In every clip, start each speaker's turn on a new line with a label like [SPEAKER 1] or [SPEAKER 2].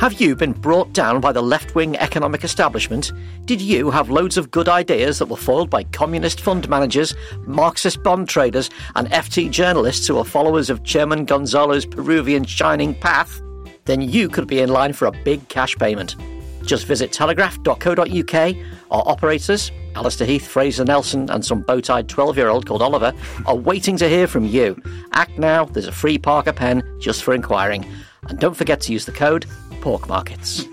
[SPEAKER 1] Have you been brought down by the left-wing economic establishment? Did you have loads of good ideas that were foiled by communist fund managers, Marxist bond traders and FT journalists who are followers of Chairman Gonzalo's Peruvian shining path? Then you could be in line for a big cash payment. Just visit telegraph.co.uk. Our operators, Alistair Heath, Fraser Nelson and some bow-tied 12-year-old called Oliver, are waiting to hear from you. Act now, there's a free Parker pen just for inquiring. And don't forget to use the code Pork Markets.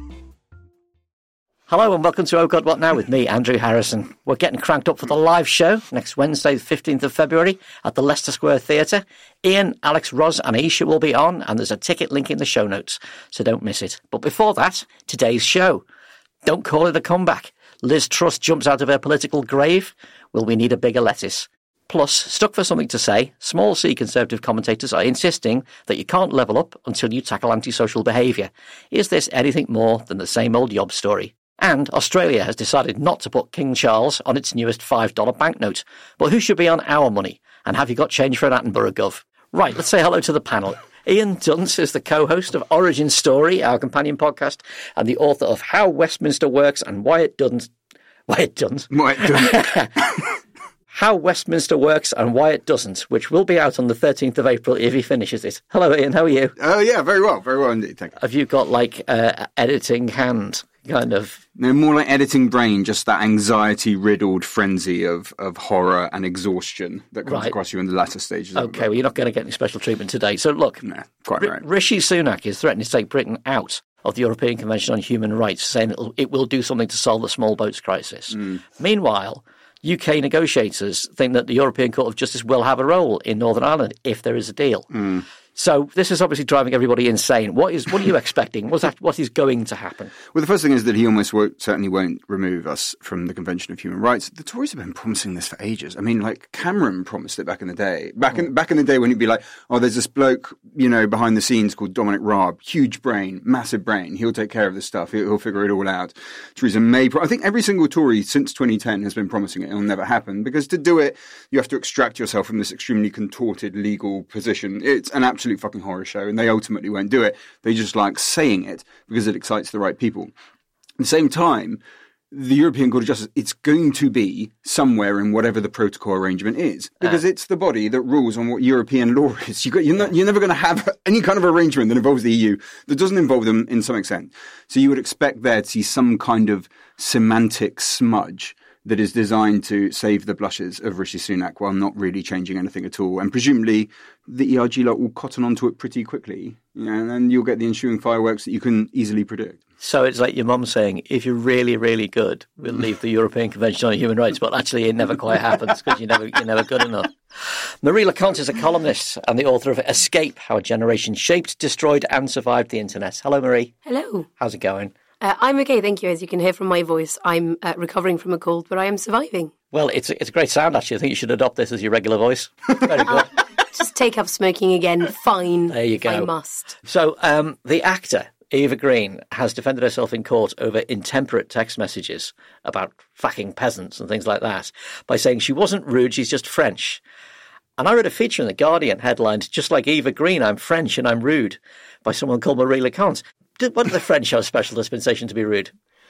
[SPEAKER 1] Hello and welcome to Oh God What Now with me, Andrew Harrison. We're getting cranked up for the live show next Wednesday, the 15th of February at the Leicester Square Theatre. Ian, Alex, Ros and Aisha will be on and there's a ticket link in the show notes, so don't miss it. But before that, today's show. Don't call it a comeback. Liz Truss jumps out of her political grave. Will we need a bigger lettuce? Plus, stuck for something to say, small C Conservative commentators are insisting that you can't level up until you tackle antisocial behaviour. Is this anything more than the same old yob story? And Australia has decided not to put King Charles on its newest $5 banknote. But who should be on our money? And have you got change for an Attenborough Gov? Right, let's say hello to the panel. Ian Dunt is the co-host of Origin Story, our companion podcast, and the author of How Westminster Works and Why It Doesn't. How Westminster Works and Why It Doesn't, which will be out on the 13th of April if he finishes it. Hello, Ian. How are you?
[SPEAKER 2] Oh, yeah, very well indeed. Thank you.
[SPEAKER 1] Have you got like editing hand, kind of?
[SPEAKER 2] No, more like editing brain, just that anxiety-riddled frenzy of horror and exhaustion that comes across you in the latter stages.
[SPEAKER 1] Okay, well, you're not going to get any special treatment today. So look,
[SPEAKER 2] no, quite right.
[SPEAKER 1] Rishi Sunak is threatening to take Britain out of the European Convention on Human Rights, saying it will do something to solve the small boats crisis. Meanwhile, UK negotiators think that the European Court of Justice will have a role in Northern Ireland if there is a deal. So this is obviously driving everybody insane. What are you expecting? What is going to happen?
[SPEAKER 2] Well, the first thing is that he almost certainly won't remove us from the Convention of Human Rights. The Tories have been promising this for ages. I mean, like Cameron promised it back in the day. Back in the day when he'd be like, oh, there's this bloke, behind the scenes called Dominic Raab, huge brain, massive brain. He'll take care of this stuff. He'll figure it all out. Theresa May, I think every single Tory since 2010 has been promising it. It'll never happen because to do it, you have to extract yourself from this extremely contorted legal position. It's an absolute fucking horror show, and they ultimately won't do it. They just like saying it because it excites the right people. At the same time, the European Court of Justice, it's going to be somewhere in whatever the protocol arrangement is, because it's the body that rules on what European law is. You're never going to have any kind of arrangement that involves the EU that doesn't involve them in some extent. So you would expect there to see some kind of semantic smudge that is designed to save the blushes of Rishi Sunak while not really changing anything at all. And presumably the ERG lot will cotton onto it pretty quickly, and then you'll get the ensuing fireworks that you can easily predict.
[SPEAKER 1] So it's like your mum saying, if you're really, really good, we'll leave the European Convention on Human Rights, but actually it never quite happens because you're never good enough. Marie LeConte is a columnist and the author of Escape, How a Generation Shaped, Destroyed and Survived the Internet. Hello, Marie.
[SPEAKER 3] Hello.
[SPEAKER 1] How's it going?
[SPEAKER 3] I'm okay, thank you. As you can hear from my voice, I'm recovering from a cold, but I am surviving.
[SPEAKER 1] Well, it's a great sound, actually. I think you should adopt this as your regular voice. Very good.
[SPEAKER 3] Just take up smoking again. Fine.
[SPEAKER 1] There you go.
[SPEAKER 3] I must.
[SPEAKER 1] So the actor, Eva Green, has defended herself in court over intemperate text messages about fucking peasants and things like that by saying she wasn't rude, she's just French. And I read a feature in The Guardian headlined, just like Eva Green, I'm French and I'm rude, by someone called Marie LeConte. What do the French have special dispensation to be rude?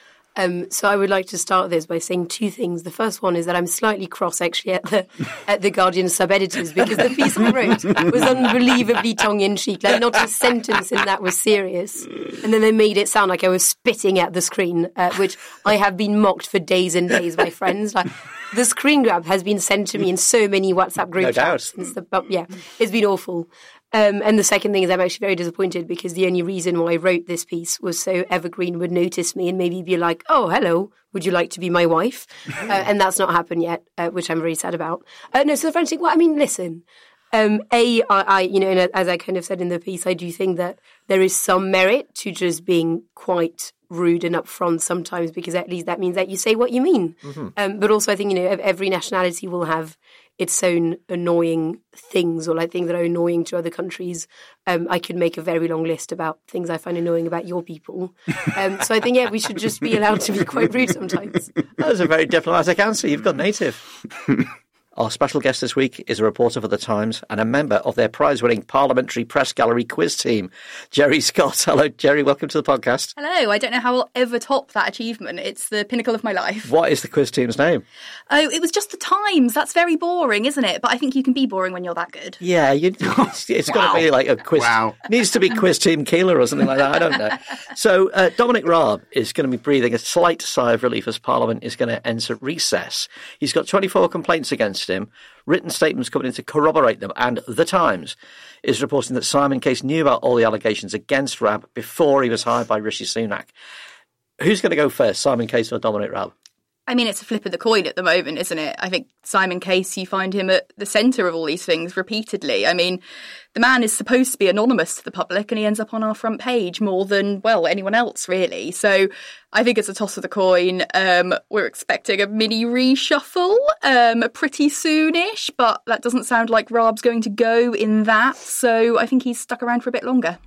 [SPEAKER 3] So I would like to start this by saying two things. The first one is that I'm slightly cross, actually, at the Guardian sub-editors because the piece I wrote was unbelievably tongue-in-cheek. Like, not a sentence in that was serious. And then they made it sound like I was spitting at the screen, which I have been mocked for days and days by friends. Like, the screen grab has been sent to me in so many WhatsApp group chats. It's been awful. And the second thing is I'm actually very disappointed because the only reason why I wrote this piece was so Eva Green would notice me and maybe be like, oh, hello, would you like to be my wife? And that's not happened yet, which I'm very sad about. No, so the French thing, well, I mean, listen, as I kind of said in the piece, I do think that there is some merit to just being quite rude and upfront sometimes because at least that means that you say what you mean. Mm-hmm. But also I think, every nationality will have its own annoying things or like things that are annoying to other countries. I could make a very long list about things I find annoying about your people. So I think, we should just be allowed to be quite rude sometimes.
[SPEAKER 1] That was a very diplomatic answer. You've got native. Our special guest this week is a reporter for The Times and a member of their prize-winning Parliamentary Press Gallery quiz team, Jerry Scott. Hello, Jerry. Welcome to the podcast.
[SPEAKER 4] Hello. I don't know how I'll ever top that achievement. It's the pinnacle of my life.
[SPEAKER 1] What is the quiz team's name?
[SPEAKER 4] Oh, it was just The Times. That's very boring, isn't it? But I think you can be boring when you're that good.
[SPEAKER 1] Yeah, it's got to be like a quiz.
[SPEAKER 2] Wow.
[SPEAKER 1] Needs to be Quiz Team Keeler or something like that. I don't know. So Dominic Raab is going to be breathing a slight sigh of relief as Parliament is going to enter recess. He's got 24 complaints against him, written statements coming in to corroborate them, and The Times is reporting that Simon Case knew about all the allegations against Raab before he was hired by Rishi Sunak. Who's going to go first, Simon Case or Dominic Raab?
[SPEAKER 4] I mean, it's a flip of the coin at the moment, isn't it? I think Simon Case, you find him at the centre of all these things repeatedly. I mean, the man is supposed to be anonymous to the public and he ends up on our front page more than, well, anyone else, really. So I think it's a toss of the coin. We're expecting a mini reshuffle pretty soonish, but that doesn't sound like Raab's going to go in that. So I think he's stuck around for a bit longer.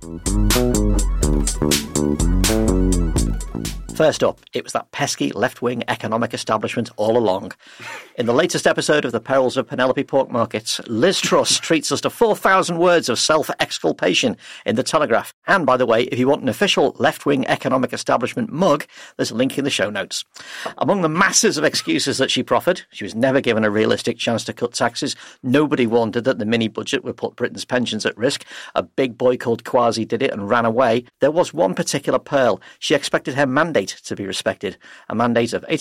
[SPEAKER 1] First up, it was that pesky left-wing economic establishment all along. In the latest episode of The Perils of Penelope Pork Markets, Liz Truss treats us to 4,000 words of self-exculpation in The Telegraph. And, by the way, if you want an official left-wing economic establishment mug, there's a link in the show notes. Among the masses of excuses that she proffered, she was never given a realistic chance to cut taxes. Nobody wanted that the mini-budget would put Britain's pensions at risk. A big boy called Kwasi did it and ran away. There was one particular pearl. She expected her mandate to be respected, a mandate of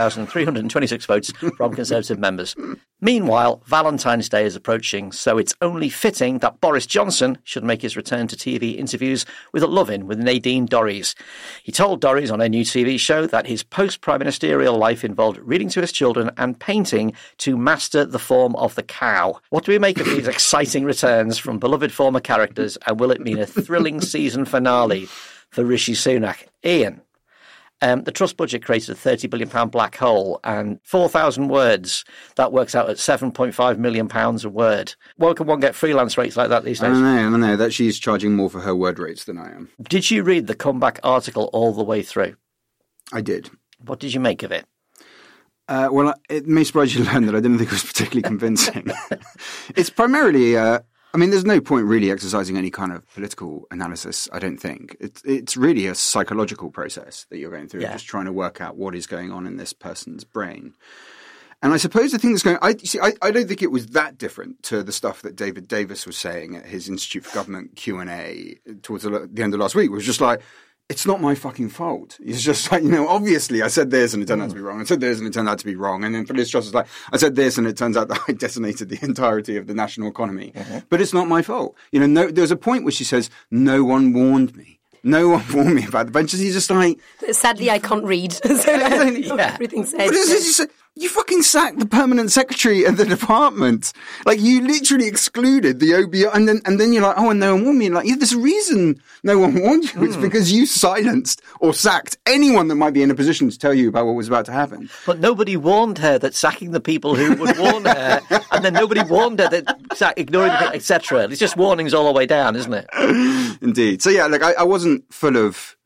[SPEAKER 1] 81,326 votes from Conservative members. Meanwhile, Valentine's Day is approaching, so it's only fitting that Boris Johnson should make his return to TV interviews with a love-in with Nadine Dorries. He told Dorries on a new TV show that his post-prime ministerial life involved reading to his children and painting to master the form of the cow. What do we make of these exciting returns from beloved former characters, and will it mean a thrilling season finale for Rishi Sunak? Ian? The Truss budget created a £30 billion black hole, and 4,000 words, that works out at £7.5 million a word. Why can one get freelance rates like that these days?
[SPEAKER 2] I don't know. That she's charging more for her word rates than I am.
[SPEAKER 1] Did you read the comeback article all the way through?
[SPEAKER 2] I did.
[SPEAKER 1] What did you make of it?
[SPEAKER 2] Well, it may surprise you to learn that I didn't think it was particularly convincing. It's primarily... there's no point really exercising any kind of political analysis, I don't think. It's really a psychological process that you're going through, just trying to work out what is going on in this person's brain. And I suppose the thing that's going... I don't think it was that different to the stuff that David Davis was saying at his Institute for Government Q&A towards the end of last week. It was just like, it's not my fucking fault. It's just like, obviously I said this and it turned out to be wrong. I said this and it turned out to be wrong. And then Liz Truss was like, I said this and it turns out that I decimated the entirety of the national economy. Mm-hmm. But it's not my fault. No, there's a point where she says, no one warned me. No one warned me about the benches. He's just like...
[SPEAKER 3] Sadly, I can't read. So everything said.
[SPEAKER 2] But you fucking sacked the permanent secretary of the department. Like, you literally excluded the OBR. And then you're like, oh, and no one warned me. And like, there's a reason no one warned you. It's because you silenced or sacked anyone that might be in a position to tell you about what was about to happen.
[SPEAKER 1] But nobody warned her that sacking the people who would warn her, and then nobody warned her that ignoring the people, etc. It's just warnings all the way down, isn't it?
[SPEAKER 2] Indeed. So yeah, look, I wasn't full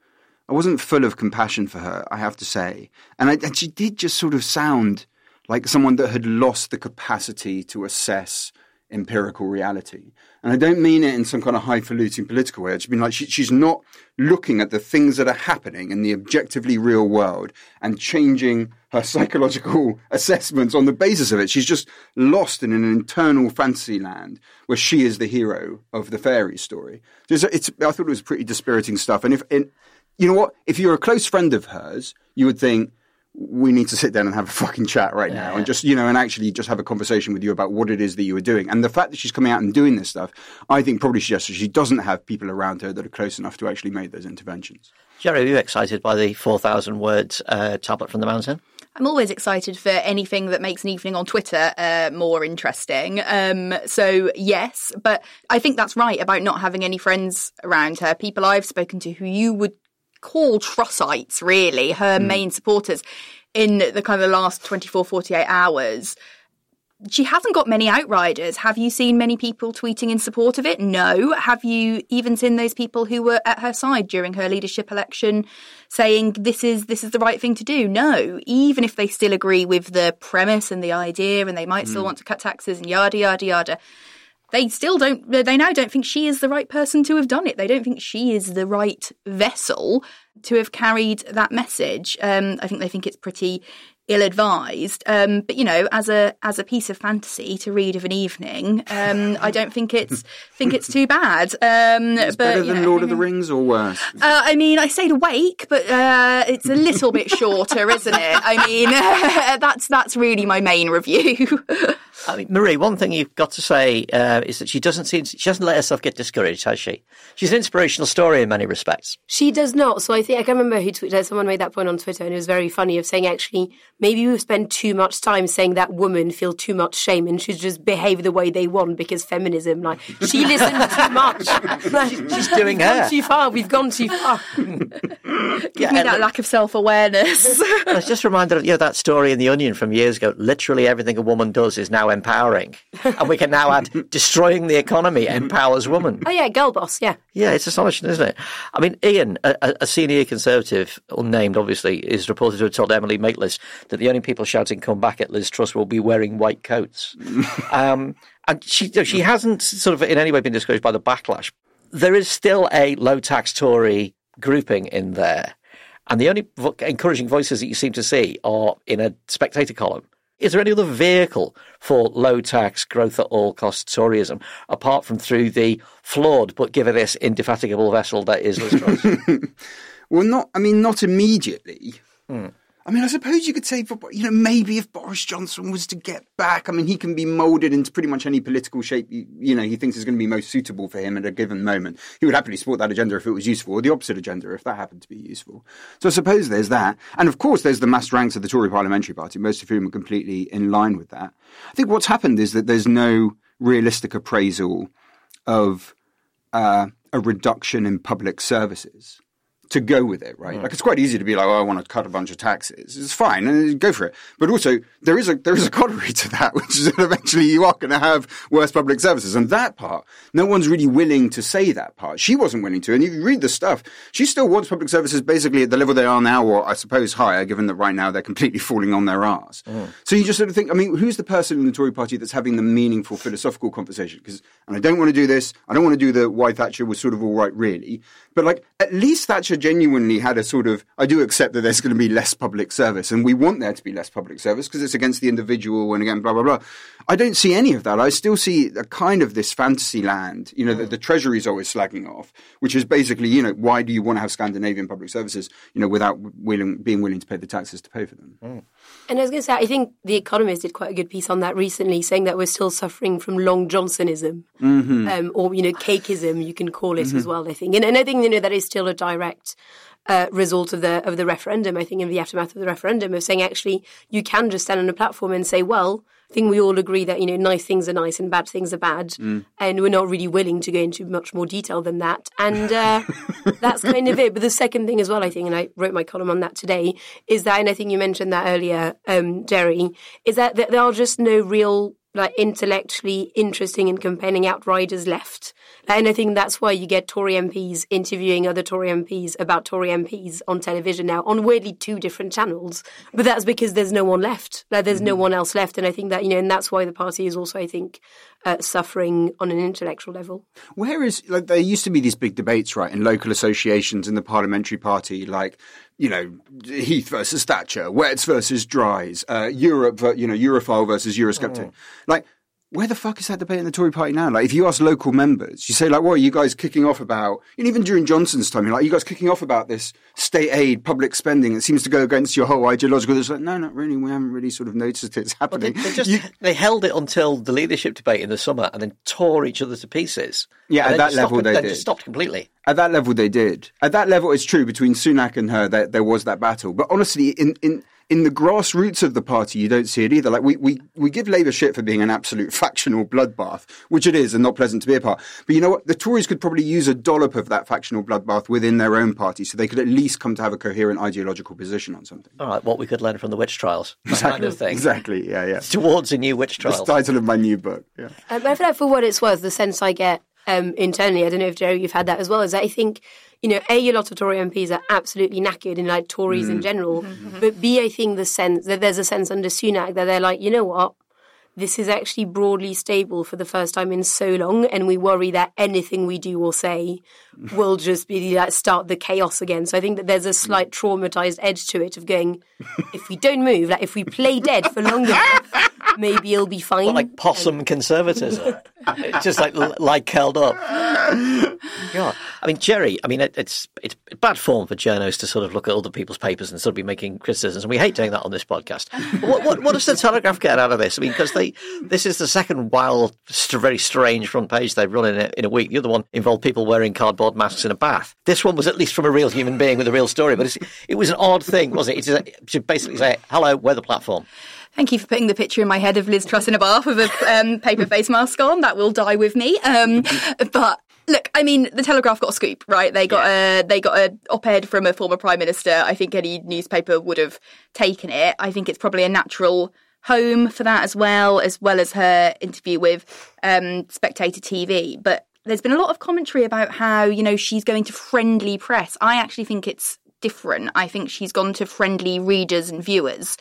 [SPEAKER 2] of compassion for her, I have to say. And she did just sort of sound like someone that had lost the capacity to assess empirical reality. And I don't mean it in some kind of highfalutin political way. I just mean like she's not looking at the things that are happening in the objectively real world and changing her psychological assessments on the basis of it. She's just lost in an internal fantasy land where she is the hero of the fairy story. I thought it was pretty dispiriting stuff. And you know what? If you're a close friend of hers, you would think, we need to sit down and have a fucking chat right now and just, and actually just have a conversation with you about what it is that you were doing. And the fact that she's coming out and doing this stuff, I think probably suggests that she doesn't have people around her that are close enough to actually make those interventions.
[SPEAKER 1] Jerry, are you excited by the 4,000 words tablet from the mountain?
[SPEAKER 4] I'm always excited for anything that makes an evening on Twitter more interesting. So, yes, but I think that's right about not having any friends around her. People I've spoken to who you would call Trussites, really, her main supporters in the kind of the last 24, 48 hours. She hasn't got many outriders. Have you seen many people tweeting in support of it? No. Have you even seen those people who were at her side during her leadership election saying this is the right thing to do? No. Even if they still agree with the premise and the idea, and they might still want to cut taxes and yada, yada, yada, they now don't think she is the right person to have done it. They don't think she is the right vessel to have carried that message. I think they think it's pretty ill-advised, but as a piece of fantasy to read of an evening, I don't think it's too bad.
[SPEAKER 2] It's better than Lord of the Rings or worse?
[SPEAKER 4] I stayed awake, but it's a little bit shorter, isn't it? That's really my main review.
[SPEAKER 1] Marie, one thing you've got to say is that she doesn't let herself get discouraged, has she? She's an inspirational story in many respects.
[SPEAKER 3] She does not. So I can't remember who tweeted. Someone made that point on Twitter, and it was very funny, of saying, actually, maybe we spend too much time saying that women feel too much shame and should just behave the way they want because feminism, she listens too much.
[SPEAKER 1] She's doing her.
[SPEAKER 3] We've gone too far.
[SPEAKER 4] Give me that lack of self-awareness.
[SPEAKER 1] I was just reminded of that story in The Onion from years ago. Literally everything a woman does is now empowering. And we can now add destroying the economy empowers women.
[SPEAKER 3] Oh, yeah, girl boss, yeah.
[SPEAKER 1] Yeah, it's astonishing, isn't it? Ian, a senior Conservative, unnamed obviously, is reported to have told Emily Maitlis that the only people shouting "come back" at Liz Truss will be wearing white coats. And she hasn't sort of in any way been discouraged by the backlash. There is still a low-tax Tory grouping in there. And the only encouraging voices that you seem to see are in a Spectator column. Is there any other vehicle for low-tax, growth-at-all-cost Toryism, apart from through the flawed but give her this indefatigable vessel that is Liz Truss?
[SPEAKER 2] Well, not immediately. I suppose you could say, maybe if Boris Johnson was to get back, he can be moulded into pretty much any political shape, he thinks is going to be most suitable for him at a given moment. He would happily support that agenda if it was useful, or the opposite agenda if that happened to be useful. So I suppose there's that. And of course, there's the massed ranks of the Tory Parliamentary Party, most of whom are completely in line with that. I think what's happened is that there's no realistic appraisal of a reduction in public services to go with it, right? It's quite easy to be like, I want to cut a bunch of taxes. It's fine, and go for it. But also, there is a corollary to that, which is that eventually you are going to have worse public services. And that part, no one's really willing to say that part. She wasn't willing to. And if you read the stuff, she still wants public services basically at the level they are now, or I suppose higher, given that right now they're completely falling on their arse. So you just sort of think, who's the person in the Tory party that's having the meaningful philosophical conversation? And I don't want to do this. I don't want to do the why Thatcher was sort of all right, really. But at least Thatcher genuinely had a sort of, I do accept that there's going to be less public service, and we want there to be less public service because it's against the individual and again, blah, blah, blah. I don't see any of that. I still see a kind of this fantasy land, that the Treasury's always slagging off, which is basically, why do you want to have Scandinavian public services, without being willing to pay the taxes to pay for them?
[SPEAKER 3] And I was going to say, I think The Economist did quite a good piece on that recently, saying that we're still suffering from Long Johnsonism, or, cakeism, you can call it as well, I think. And I think, that is still a direct result of the referendum, I think, in the aftermath of the referendum, of saying, actually, you can just stand on a platform and say, well, I think we all agree that, nice things are nice and bad things are bad. And we're not really willing to go into much more detail than that. And that's kind of it. But the second thing as well, I think, and I wrote my column on that today, is that, and I think you mentioned that earlier, Jerry, is that there are just no real intellectually interesting and compelling outriders left. And I think that's why you get Tory MPs interviewing other Tory MPs about Tory MPs on television now, on weirdly 2 different channels. But that's because there's no one left. There's no one else left. And I think that, and that's why the party is also, I think, suffering on an intellectual level.
[SPEAKER 2] Whereas, there used to be these big debates, right, in local associations in the parliamentary party, Heath versus Thatcher, Wets versus Dries, Europhile versus Eurosceptic. Where the fuck is that debate in the Tory party now? If you ask local members, you say, what are you guys kicking off about? And even during Johnson's time, you guys kicking off about this state aid, public spending that seems to go against your whole ideological. It's no, not really. We haven't really sort of noticed it's happening.
[SPEAKER 1] Well, they held it until the leadership debate in the summer and then tore each other to pieces.
[SPEAKER 2] Yeah, at that level they did.
[SPEAKER 1] Just stopped completely.
[SPEAKER 2] At that level, they did. At that level, it's true, between Sunak and her, there was that battle. But honestly, in the grassroots of the party, you don't see it either. Like, we give Labour shit for being an absolute factional bloodbath, which it is, and not pleasant to be a part. But you know what? The Tories could probably use a dollop of that factional bloodbath within their own party, so they could at least come to have a coherent ideological position on something.
[SPEAKER 1] All right, what we could learn from the witch trials. That
[SPEAKER 2] Exactly.
[SPEAKER 1] kind of thing.
[SPEAKER 2] Exactly, yeah.
[SPEAKER 1] Towards a new witch trials.
[SPEAKER 2] That's the title of my new book, yeah.
[SPEAKER 3] I feel like, for what it's worth, the sense I get internally, I don't know if, Jerry, you've had that as well, is that I think, A lot of Tory MPs are absolutely knackered, and like Tories in general, but B, I think the sense that there's a sense under Sunak that they're like, you know what, this is actually broadly stable for the first time in so long, and we worry that anything we do or say will just be like start the chaos again. So I think that there's a slight traumatized edge to it of going, if we don't move, like if we play dead for long enough, maybe it'll be fine.
[SPEAKER 1] What, like possum conservatism? It's just like curled up. God. I mean, Jerry, it's bad form for journalists to sort of look at other people's papers and sort of be making criticisms, and we hate doing that on this podcast. What does the Telegraph get out of this? I mean, because this is the second wild, very strange front page they've run in a week. The other one involved people wearing cardboard masks in a bath. This one was at least from a real human being with a real story, but it was an odd thing, wasn't it? It should basically say, hello, we're the platform.
[SPEAKER 4] Thank you for putting the picture in my head of Liz Truss in a bath with a paper face mask on. That will die with me. But look, I mean, the Telegraph got a scoop, right? They got a op-ed from a former Prime Minister. I think any newspaper would have taken it. I think it's probably a natural home for that as well as her interview with Spectator TV. But there's been a lot of commentary about how, she's going to friendly press. I actually think it's different. I think she's gone to friendly readers and viewers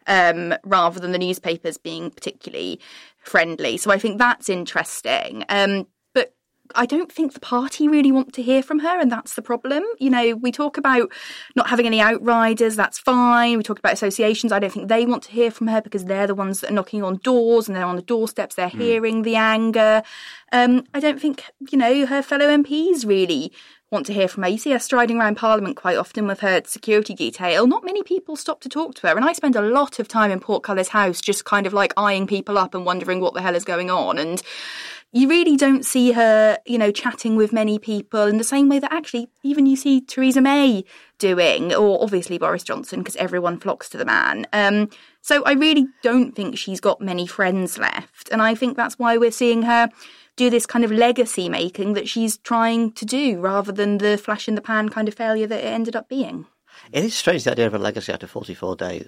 [SPEAKER 4] rather than the newspapers being particularly friendly. So I think that's interesting. But I don't think the party really want to hear from her, and that's the problem. We talk about not having any outriders, that's fine. We talk about associations. I don't think they want to hear from her because they're the ones that are knocking on doors and they're on the doorsteps, they're hearing the anger. I don't think, her fellow MPs really want to hear from her. You see her striding around Parliament quite often with her security detail. Not many people stop to talk to her, and I spend a lot of time in Portcullis House just kind of like eyeing people up and wondering what the hell is going on. And you really don't see her, chatting with many people in the same way that actually even you see Theresa May doing, or obviously Boris Johnson, because everyone flocks to the man. So I really don't think she's got many friends left, and I think that's why we're seeing her do this kind of legacy making that she's trying to do rather than the flash in the pan kind of failure that it ended up being.
[SPEAKER 1] It is strange, the idea of a legacy after 44 days.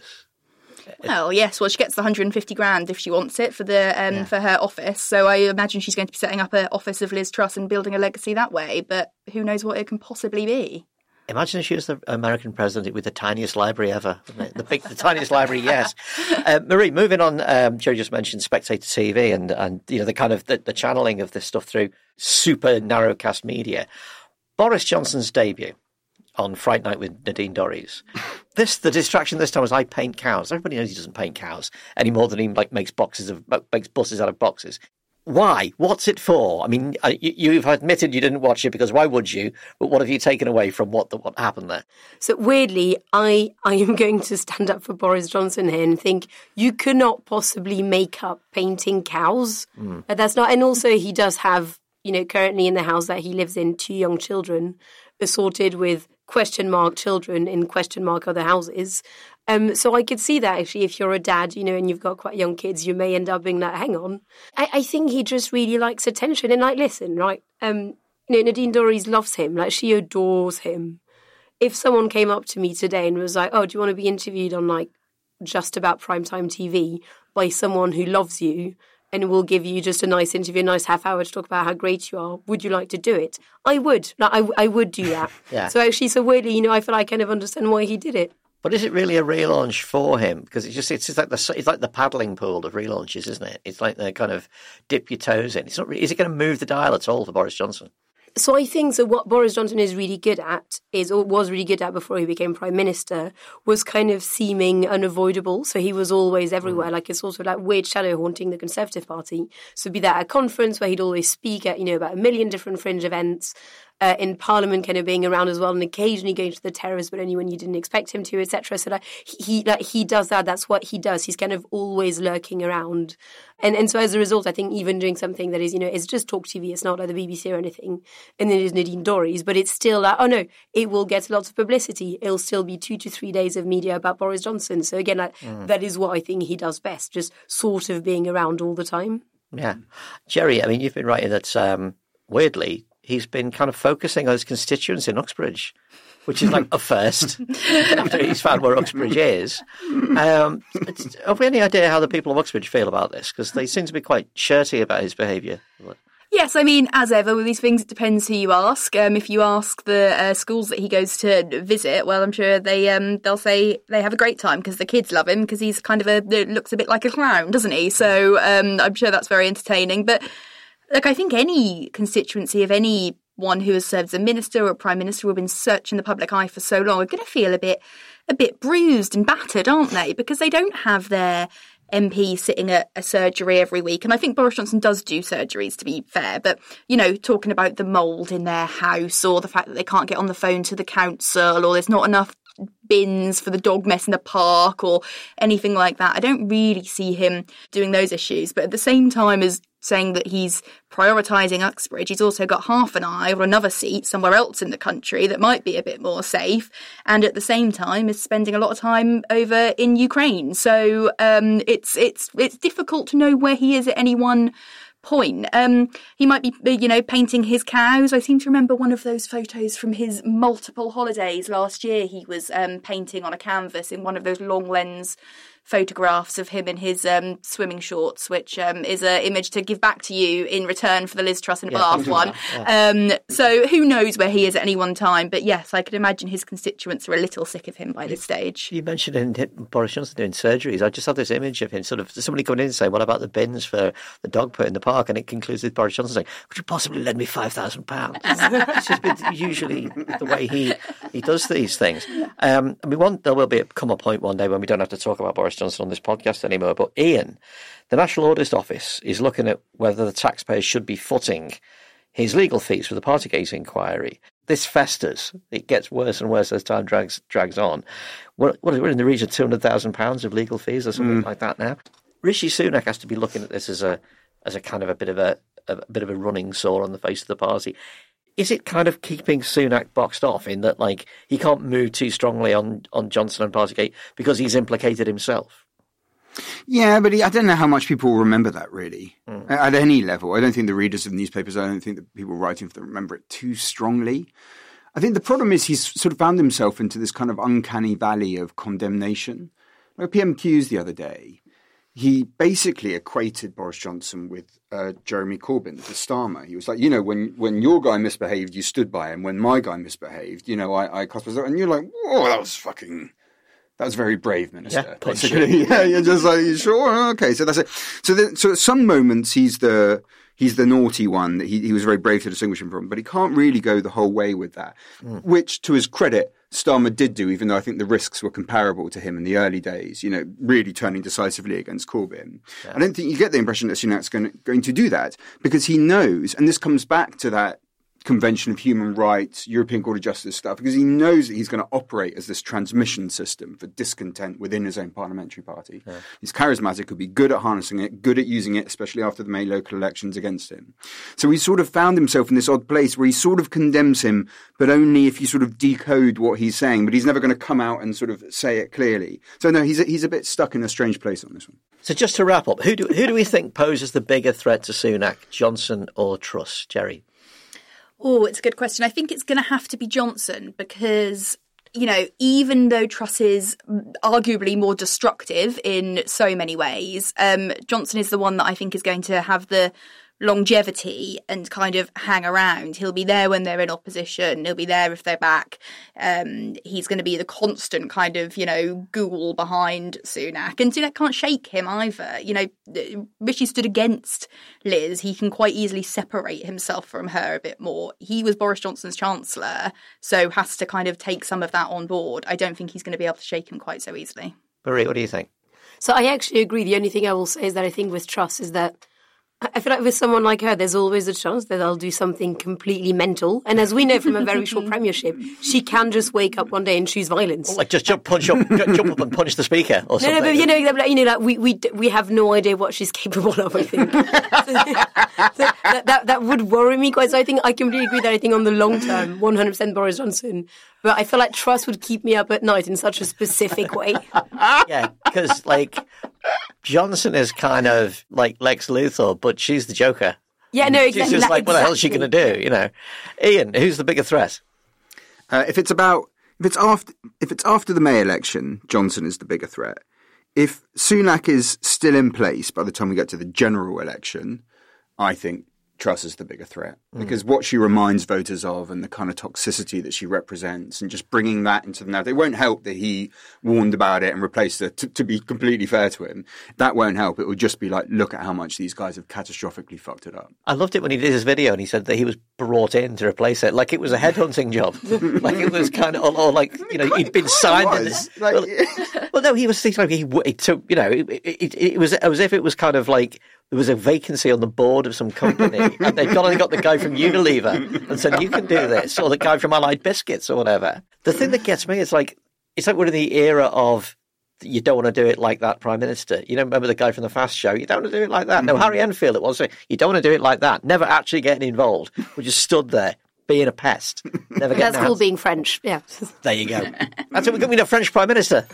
[SPEAKER 4] Well, yes. Well, she gets the 150 grand if she wants it for for her office. So I imagine she's going to be setting up an office of Liz Truss and building a legacy that way. But who knows what it can possibly be?
[SPEAKER 1] Imagine if she was the American president with the tiniest library ever. The tiniest library, yes. Marie, moving on, Joe just mentioned Spectator TV and the kind of the channeling of this stuff through super narrowcast media. Boris Johnson's debut on Fright Night with Nadine Dorries. The distraction this time was I paint cows. Everybody knows he doesn't paint cows any more than he makes buses out of boxes. Why? What's it for? I mean, you've admitted you didn't watch it because why would you? But what have you taken away from what happened there?
[SPEAKER 3] So weirdly, I am going to stand up for Boris Johnson here and think you could not possibly make up painting cows. That's not. And also, he does have, currently in the house that he lives in, 2 young children assorted with question mark children in question mark other houses. So I could see that actually if you're a dad, and you've got quite young kids, you may end up being like, hang on. I think he just really likes attention. And like, listen, right, Nadine Dorries loves him. Like, she adores him. If someone came up to me today and was like, oh, do you want to be interviewed on like just about primetime TV by someone who loves you and will give you just a nice interview, a nice half hour to talk about how great you are, would you like to do it? I would. Like, I would do that.
[SPEAKER 1] Yeah.
[SPEAKER 3] So actually, so weirdly, I feel I kind of understand why he did it.
[SPEAKER 1] But is it really a relaunch for him? Because it's like the paddling pool of relaunches, isn't it? It's like the kind of dip your toes in. It's not. Is it going to move the dial at all for Boris Johnson?
[SPEAKER 3] So I think so. What Boris Johnson is really good at was really good at before he became Prime Minister was kind of seeming unavoidable. So he was always everywhere. Like it's also like weird shadow haunting the Conservative Party. So be that at a conference where he'd always speak at about a million different fringe events. in Parliament kind of being around as well, and occasionally going to the terrace, but only when you didn't expect him to, etc. So he does that. That's what he does. He's kind of always lurking around. And so as a result, I think even doing something that is, it's just talk TV, it's not like the BBC or anything, and then it is Nadine Dorries, but it's still like, oh no, it will get lots of publicity. It'll still be 2 to 3 days of media about Boris Johnson. So again, that is what I think he does best, just sort of being around all the time.
[SPEAKER 1] Yeah. Jerry, I mean, you've been writing that, weirdly, he's been kind of focusing on his constituents in Uxbridge, which is like a first after he's found where Uxbridge is. Have we any idea how the people of Uxbridge feel about this? Because they seem to be quite shirty about his behaviour.
[SPEAKER 4] Yes, I mean, as ever with these things, it depends who you ask. If you ask the schools that he goes to visit, well, I'm sure they'll say they have a great time because the kids love him because he's kind of looks a bit like a clown, doesn't he? So I'm sure that's very entertaining. But look, I think any constituency of anyone who has served as a minister or a prime minister who have been searching the public eye for so long are going to feel a bit bruised and battered, aren't they? Because they don't have their MP sitting at a surgery every week. And I think Boris Johnson does do surgeries, to be fair. But, talking about the mould in their house or the fact that they can't get on the phone to the council or there's not enough bins for the dog mess in the park or anything like that. I don't really see him doing those issues. But at the same time as saying that he's prioritising Uxbridge, he's also got half an eye on another seat somewhere else in the country that might be a bit more safe, and at the same time is spending a lot of time over in Ukraine. So it's difficult to know where he is at any one point. He might be, painting his cows. I seem to remember one of those photos from his multiple holidays last year. He was painting on a canvas in one of those long lens photographs of him in his swimming shorts, which is an image to give back to you in return for the Liz Truss and Bath one. Yeah. So who knows where he is at any one time. But yes, I could imagine his constituents are a little sick of him by this stage.
[SPEAKER 1] You mentioned Boris Johnson doing surgeries. I just had this image of him sort of somebody coming in and saying, what about the bins for the dog put in the park? And it concludes with Boris Johnson saying, could you possibly lend me £5,000? It's just been usually the way he does these things. There will come a point one day when we don't have to talk about Boris Johnson on this podcast anymore. But Ian, the National Audit Office is looking at whether the taxpayers should be footing his legal fees for the Partygate inquiry. This festers. It gets worse and worse as time drags on. We're in the region of £200,000 of legal fees or something like that now. Rishi Sunak has to be looking at this as a kind of a bit of a running sore on the face of the party. Is it kind of keeping Sunak boxed off in that, like, he can't move too strongly on Johnson and Partygate because he's implicated himself?
[SPEAKER 2] Yeah, but I don't know how much people remember that, really, at any level. I don't think the readers of newspapers, I don't think the people writing for them remember it too strongly. I think the problem is he's sort of found himself into this kind of uncanny valley of condemnation. Like PMQs the other day, he basically equated Boris Johnson with Jeremy Corbyn, the Starmer. He was like, when your guy misbehaved, you stood by him. When my guy misbehaved, I cost myself. And you're like, whoa, that was very brave, Minister. Yeah, you're just like, you sure? Okay, so that's it. So at some moments he's the naughty one that he was very brave to distinguish him from, but he can't really go the whole way with that, which, to his credit, Starmer did do, even though I think the risks were comparable to him in the early days, really turning decisively against Corbyn. Yeah. I don't think you get the impression that Sunak's going to do that, because he knows, and this comes back to that Convention of Human Rights, European Court of Justice stuff, because he knows that he's going to operate as this transmission system for discontent within his own parliamentary party. Yeah. He's charismatic, could be good at harnessing it, good at using it, especially after the May local elections against him. So he sort of found himself in this odd place where he sort of condemns him, but only if you sort of decode what he's saying, but he's never going to come out and sort of say it clearly. So no, he's a bit stuck in a strange place on this one.
[SPEAKER 1] So just to wrap up, who do we think poses the bigger threat to Sunak, Johnson or Truss, Jerry?
[SPEAKER 4] Oh, it's a good question. I think it's going to have to be Johnson because, even though Truss is arguably more destructive in so many ways, Johnson is the one that I think is going to have the longevity and kind of hang around. He'll be there when they're in opposition. He'll be there if they're back. He's going to be the constant kind of, ghoul behind Sunak. And Sunak can't shake him either. Rishi stood against Liz. He can quite easily separate himself from her a bit more. He was Boris Johnson's chancellor, so has to kind of take some of that on board. I don't think he's going to be able to shake him quite so easily.
[SPEAKER 1] Marie, what do you think?
[SPEAKER 3] So I actually agree. The only thing I will say is that I think with Truss is that I feel like with someone like her, there's always a chance that they'll do something completely mental. And as we know from a very short premiership, she can just wake up one day and choose violence.
[SPEAKER 1] Like just jump up and punch the speaker or something.
[SPEAKER 3] No, but we have no idea what she's capable of, I think. that would worry me quite. So I think I completely agree that I think on the long term, 100% Boris Johnson. But I feel like Truss would keep me up at night in such a specific way.
[SPEAKER 1] Yeah, because like Johnson is kind of like Lex Luthor, but she's the Joker.
[SPEAKER 3] Yeah, no, exactly.
[SPEAKER 1] She's just like, what the hell is she going to do? You know, Ian, who's the bigger threat?
[SPEAKER 2] If it's after the May election, Johnson is the bigger threat. If Sunak is still in place by the time we get to the general election, I think Truss is the bigger threat, because what she reminds voters of and the kind of toxicity that she represents, and just bringing that into the narrative, it won't help that he warned about it and replaced her. To be completely fair to him, that won't help. It will just be like, look at how much these guys have catastrophically fucked it up.
[SPEAKER 1] I loved it when he did his video and he said that he was brought in to replace it, like it was a headhunting job, like it was kind of, or like, you know, he'd been signed. Well, no, he was like he took, you know, it was as if it was kind of like there was a vacancy on the board of some company and they'd got the guy from Unilever and said, you can do this, or the guy from Allied Biscuits or whatever. The thing that gets me is like, it's like we're in the era of you don't want to do it like that, Prime Minister. You don't remember the guy from the Fast Show? You don't want to do it like that. No, Harry Enfield it was. You don't want to do it like that. Never actually getting involved. We just stood there being a pest. Never getting
[SPEAKER 3] That's called being French, yeah.
[SPEAKER 1] There you go. That's what we got. We need a French Prime Minister.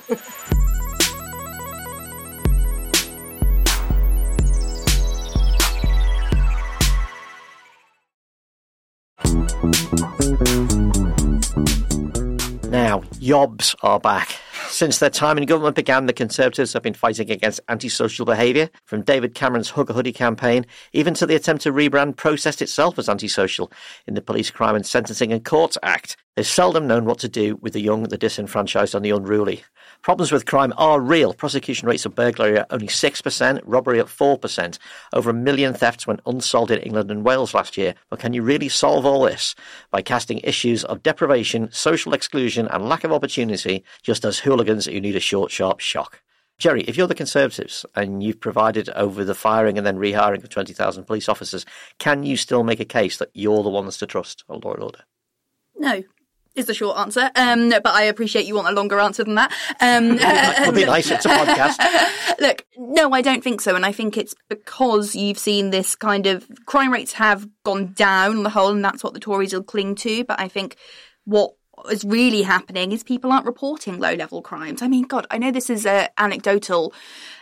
[SPEAKER 1] Now, Yobs are back. Since their time in government began, the Conservatives have been fighting against antisocial behaviour, from David Cameron's Hug a Hoodie campaign, even to the attempt to rebrand protest itself as antisocial in the Police Crime and Sentencing and Courts Act. They've seldom known what to do with the young, the disenfranchised and the unruly. Problems with crime are real. Prosecution rates of burglary are only 6%, robbery at 4%. Over 1 million thefts went unsolved in England and Wales last year. But can you really solve all this by casting issues of deprivation, social exclusion and lack of opportunity just as hooligans who need a short, sharp shock? Jerry, if you're the Conservatives and you've provided over the firing and then rehiring of 20,000 police officers, can you still make a case that you're the ones to trust on law and order?
[SPEAKER 4] No. Is the short answer, but I appreciate you want a longer answer than that.
[SPEAKER 1] It would be nice, it's a podcast.
[SPEAKER 4] Look, no, I don't think so, and I think it's because you've seen this kind of crime rates have gone down on the whole, and that's what the Tories will cling to. But I think what is really happening is people aren't reporting low-level crimes. I mean, God, I know this is an anecdotal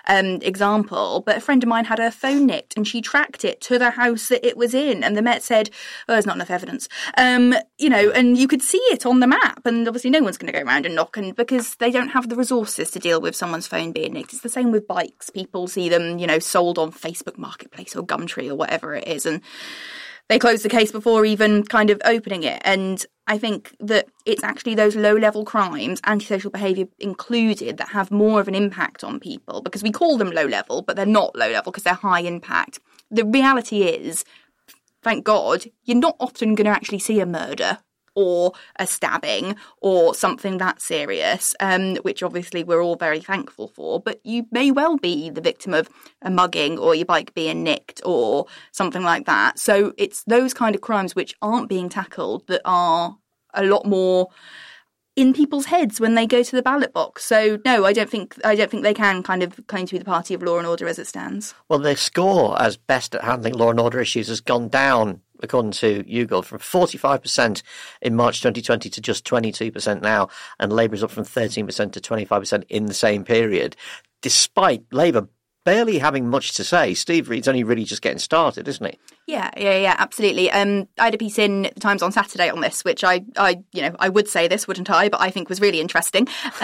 [SPEAKER 4] example, but a friend of mine had her phone nicked and she tracked it to the house that it was in, and the Met said, oh, there's not enough evidence. You know, and you could see it on the map, and obviously no one's going to go around and knock, and because they don't have the resources to deal with someone's phone being nicked. It's the same with bikes. People see them, you know, sold on Facebook Marketplace or Gumtree or whatever it is, and they close the case before even kind of opening it. And I think that it's actually those low-level crimes, antisocial behaviour included, that have more of an impact on people, because we call them low-level, but they're not low-level because they're high impact. The reality is, thank God, you're not often going to actually see a murder or a stabbing or something that serious, which obviously we're all very thankful for. But you may well be the victim of a mugging or your bike being nicked or something like that. So it's those kind of crimes which aren't being tackled that are a lot more in people's heads when they go to the ballot box. So no, I don't think they can kind of claim to be the party of law and order as it stands.
[SPEAKER 1] Well, their score as best at handling law and order issues has gone down, according to YouGov, from 45% in March 2020 to just 22% now, and Labour is up from 13% to 25% in the same period, despite Labour barely having much to say. Steve Reed's only really just getting started, isn't he?
[SPEAKER 4] Yeah, absolutely. I had a piece in the Times on Saturday on this, which I would say this, wouldn't I? But I think was really interesting,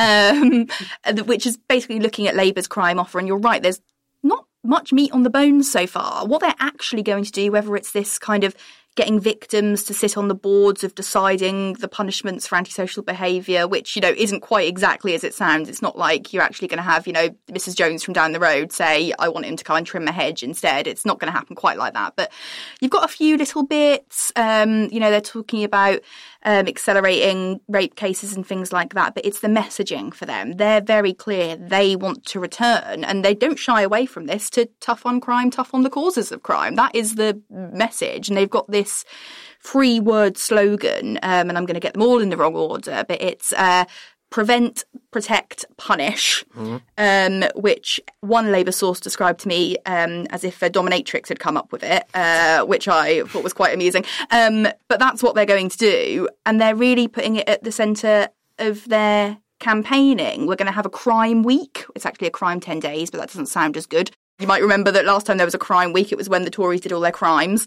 [SPEAKER 4] which is basically looking at Labour's crime offer. And you're right, there's not much meat on the bones so far. What they're actually going to do, whether it's this kind of getting victims to sit on the boards of deciding the punishments for antisocial behaviour, which, you know, isn't quite exactly as it sounds. It's not like you're actually going to have, you know, Mrs. Jones from down the road say, I want him to come and trim my hedge instead. It's not going to happen quite like that. But you've got a few little bits. You know, they're talking about accelerating rape cases and things like that. But it's the messaging for them. They're very clear. They want to return, and they don't shy away from this, to tough on crime, tough on the causes of crime. That is the message. And they've got this 3-word slogan, and I'm going to get them all in the wrong order, but it's prevent, protect, punish, which one Labour source described to me as if a dominatrix had come up with it, which I thought was quite amusing. But that's what they're going to do, and they're really putting it at the centre of their campaigning. We're going to have a crime week. It's actually a crime 10 days, but that doesn't sound as good. You might remember that last time there was a crime week, it was when the Tories did all their crimes.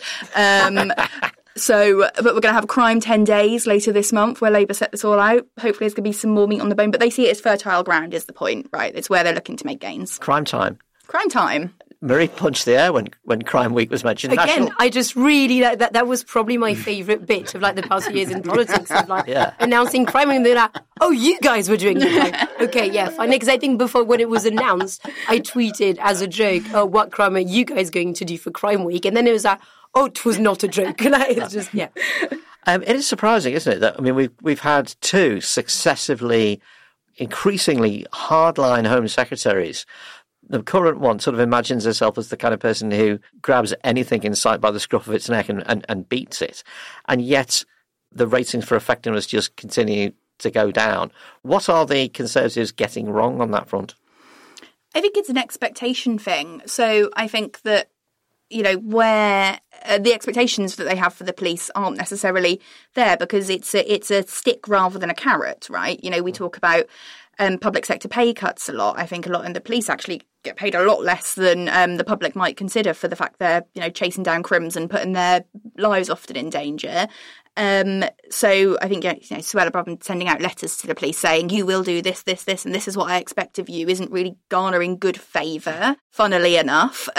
[SPEAKER 4] But we're going to have a crime 10 days later this month where Labour set this all out. Hopefully there's going to be some more meat on the bone. But they see it as fertile ground is the point, right? It's where they're looking to make gains.
[SPEAKER 1] Crime time.
[SPEAKER 4] Crime time.
[SPEAKER 1] Marie punched the air when Crime Week was mentioned.
[SPEAKER 3] Again, I just really, that was probably my favourite bit of like the past few years in politics, of like announcing crime, and they're like, oh, you guys were doing it. Like, okay, yeah, fine. Because I think before, when it was announced, I tweeted as a joke, oh, what crime are you guys going to do for Crime Week? And then it was like, oh, it was not a joke. And it's just, yeah.
[SPEAKER 1] It is surprising, isn't it? That, I mean, we've had 2 successively, increasingly hardline Home Secretaries. The current one sort of imagines herself as the kind of person who grabs anything in sight by the scruff of its neck and beats it. And yet the ratings for effectiveness just continue to go down. What are the Conservatives getting wrong on that front?
[SPEAKER 4] I think it's an expectation thing. So I think that, you know, where the expectations that they have for the police aren't necessarily there, because it's a stick rather than a carrot, right? You know, we talk about public sector pay cuts a lot. I think a lot, and the police actually get paid a lot less than the public might consider for the fact they're, you know, chasing down crims and putting their lives often in danger. So I think, you know, Suella Braverman sending out letters to the police saying, you will do this, this, this, and this is what I expect of you, isn't really garnering good favour, funnily enough.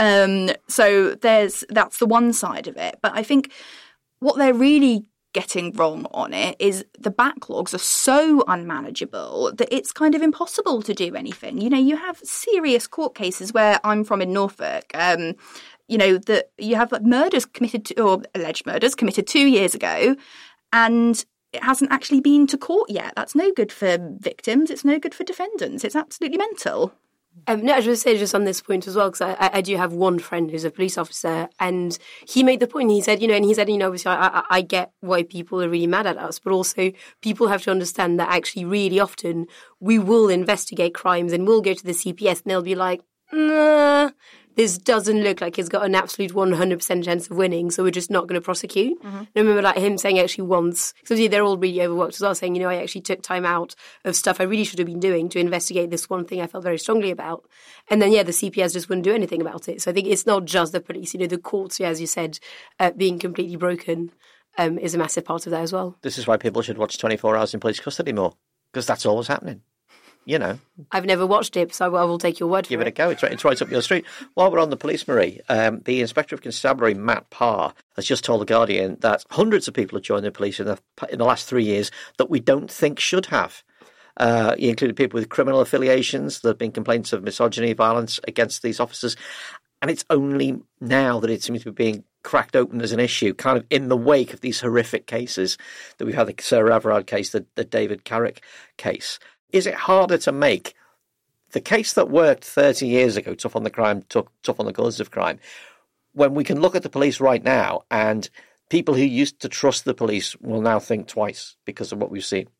[SPEAKER 4] So that's the one side of it. But I think what they're really getting wrong on it is the backlogs are so unmanageable that it's kind of impossible to do anything. You know, you have serious court cases where I'm from in Norfolk, you know, that you have murders committed to, or alleged murders committed 2 years ago, and it hasn't actually been to court yet. That's no good for victims. It's no good for defendants. It's absolutely mental.
[SPEAKER 3] No, I was going to say just on this point as well, because I do have one friend who's a police officer, and he made the point. He said, obviously I get why people are really mad at us, but also people have to understand that actually really often we will investigate crimes and we'll go to the CPS and they'll be like, nah, this doesn't look like it's got an absolute 100% chance of winning, so we're just not going to prosecute. Mm-hmm. And I remember like him saying actually once, because they're all really overworked as well, saying, you know, I actually took time out of stuff I really should have been doing to investigate this one thing I felt very strongly about. And then, the CPS just wouldn't do anything about it. So I think it's not just the police, you know, the courts, as you said, being completely broken is a massive part of that as well.
[SPEAKER 1] This is why people should watch 24 Hours in Police Custody more, because that's always happening. You know,
[SPEAKER 3] I've never watched it, so I will take your word for it.
[SPEAKER 1] Give it a go. It's right up your street. While we're on the police, Marie, the Inspector of Constabulary, Matt Parr, has just told The Guardian that hundreds of people have joined the police in the last 3 years that we don't think should have. He included people with criminal affiliations. There have been complaints of misogyny, violence against these officers. And it's only now that it seems to be being cracked open as an issue, kind of in the wake of these horrific cases that we've had, the Sarah Everard case, the David Carrick case. Is it harder to make the case that worked 30 years ago, tough on the crime, tough on the causes of crime, when we can look at the police right now and people who used to trust the police will now think twice because of what we've seen?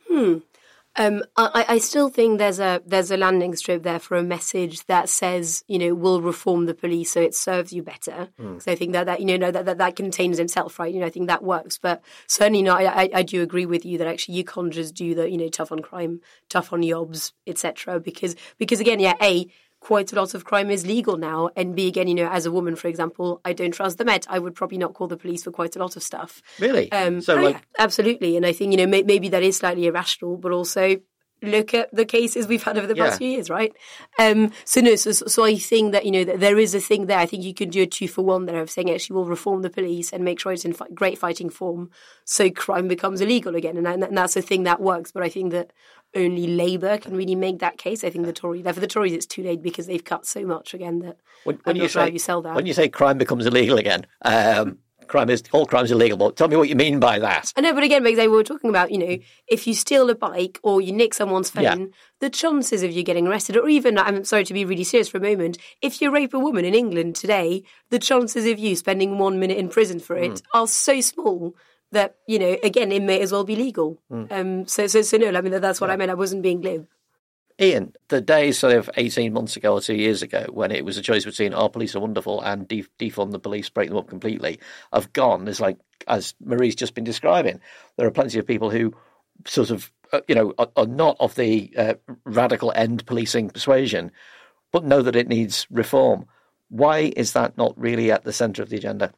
[SPEAKER 3] I still think there's a landing strip there for a message that says, you know, we'll reform the police so it serves you better. So I think that contains itself, right? You know, I think that works. But certainly not. I do agree with you that actually you can't just do the, you know, tough on crime, tough on yobs, etc. Because again, A, quite a lot of crime is legal now, and B, again, you know, as a woman, for example, I don't trust the Met. I would probably not call the police for quite a lot of stuff.
[SPEAKER 1] Really?
[SPEAKER 3] Yeah, absolutely. And I think, you know, maybe that is slightly irrational, but also look at the cases we've had over the past few years, right? So I think that, you know, that there is a thing there. I think you can do a 2-for-1 there of saying actually we'll reform the police and make sure it's in great fighting form so crime becomes illegal again. And that's a thing that works. But I think that only Labour can really make that case. I think for the Tories it's too late because they've cut so much again that I'm not sure how you sell that.
[SPEAKER 1] When you say crime becomes illegal again, all crime's illegal, but tell me what you mean by that.
[SPEAKER 3] I know, but again, because we were talking about, if you steal a bike or you nick someone's phone, the chances of you getting arrested, or even, I'm sorry to be really serious for a moment, if you rape a woman in England today, the chances of you spending 1 minute in prison for it are so small that, again, it may as well be legal. So no, I mean, that's what I meant. I wasn't being glib.
[SPEAKER 1] Ian, the days sort of 18 months ago or 2 years ago when it was a choice between our police are wonderful and defund the police, break them up completely, have gone. There's like, as Marie's just been describing, there are plenty of people who sort of, are not of the radical end policing persuasion, but know that it needs reform. Why is that not really at the centre of the agenda?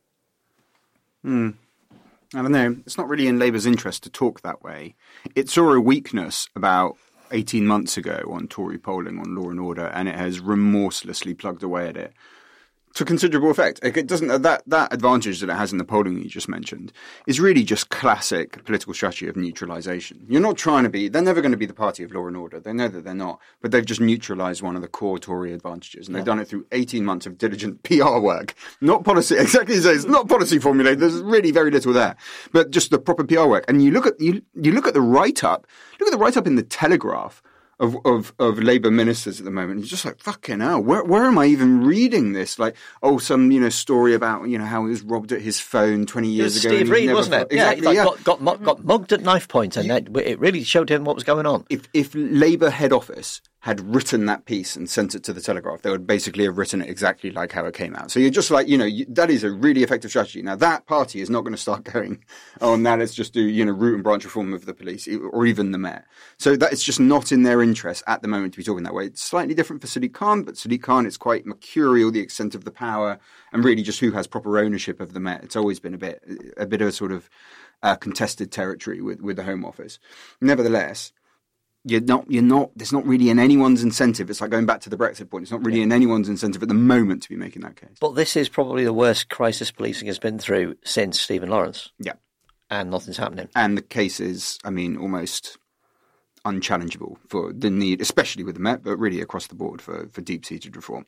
[SPEAKER 2] I don't know. It's not really in Labour's interest to talk that way. It saw a weakness about 18 months ago on Tory polling on law and order, and it has remorselessly plugged away at it to considerable effect. It doesn't that advantage that it has in the polling you just mentioned is really just classic political strategy of neutralisation. You're not trying to be. They're never going to be the party of law and order. They know that they're not, but they've just neutralised one of the core Tory advantages, and they've done it through 18 months of diligent PR work, not policy. Exactly as it's not policy formulated. There's really very little there, but just the proper PR work. And you look at you look at the write up. Look at the write up in the Telegraph of Labour ministers at the moment. You're just like, fucking hell, where am I even reading this? Like, some, story about, how he was robbed at his phone 20 years ago.
[SPEAKER 1] Steve Reed, wasn't it?
[SPEAKER 2] Exactly,
[SPEAKER 1] got mugged at knife point, and it really showed him what was going on.
[SPEAKER 2] If Labour head office had written that piece and sent it to the Telegraph, they would basically have written it exactly like how it came out. So you're just like, that is a really effective strategy. Now, that party is not going to start going, now let's just do, root and branch reform of the police or even the Met. So that it's just not in their interest at the moment to be talking that way. It's slightly different for Sadiq Khan, but Sadiq Khan, it's quite mercurial, the extent of the power, and really just who has proper ownership of the Met. It's always been a bit of a sort of contested territory with the Home Office. Nevertheless, there's not really in anyone's incentive. It's like going back to the Brexit point. It's not really in anyone's incentive at the moment to be making that case.
[SPEAKER 1] But this is probably the worst crisis policing has been through since Stephen Lawrence.
[SPEAKER 2] Yeah.
[SPEAKER 1] And nothing's happening.
[SPEAKER 2] And the case is, almost unchallengeable for the need, especially with the Met, but really across the board for deep-seated reform.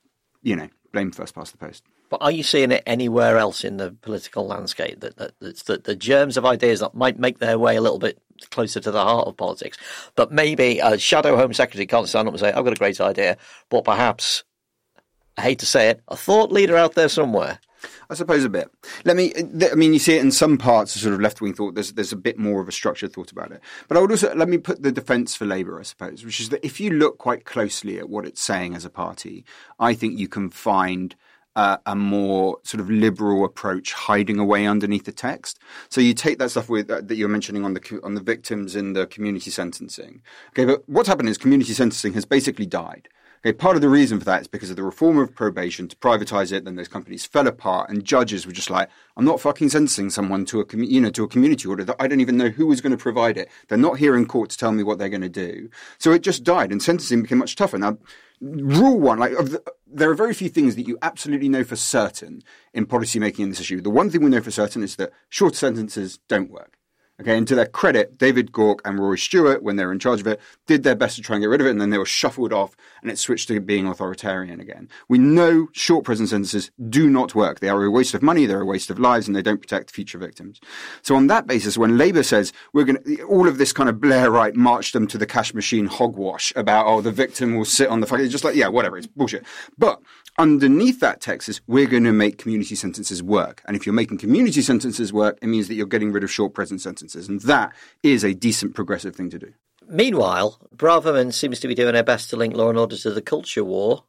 [SPEAKER 2] Blame first past the post.
[SPEAKER 1] But are you seeing it anywhere else in the political landscape that the germs of ideas that might make their way a little bit closer to the heart of politics, but maybe a shadow Home Secretary can't stand up and say, I've got a great idea, but perhaps, I hate to say it, a thought leader out there somewhere?
[SPEAKER 2] I suppose a bit. You see it in some parts of sort of left-wing thought. There's a bit more of a structured thought about it. But I would also, let me put the defence for Labour, I suppose, which is that if you look quite closely at what it's saying as a party, I think you can find a more sort of liberal approach hiding away underneath the text. So you take that stuff that you're mentioning on the victims in the community sentencing. Okay, but what's happened is community sentencing has basically died. Okay, part of the reason for that is because of the reform of probation to privatise it. Then those companies fell apart, and judges were just like, "I'm not fucking sentencing someone to a community order that I don't even know who is going to provide it. They're not here in court to tell me what they're going to do." So it just died, and sentencing became much tougher. Now, rule one, there are very few things that you absolutely know for certain in policy making in this issue. The one thing we know for certain is that short sentences don't work. Okay, and to their credit, David Gauke and Rory Stewart, when they were in charge of it, did their best to try and get rid of it, and then they were shuffled off, and it switched to being authoritarian again. We know short prison sentences do not work. They are a waste of money, they're a waste of lives, and they don't protect future victims. So on that basis, when Labour says all of this kind of Blairite march them to the cash machine hogwash about, the victim will sit on the fucking, it's just like, yeah, whatever, it's bullshit. But underneath that text is, we're going to make community sentences work. And if you're making community sentences work, it means that you're getting rid of short prison sentences. And that is a decent progressive thing to do.
[SPEAKER 1] Meanwhile, Braverman seems to be doing her best to link law and order to the culture war.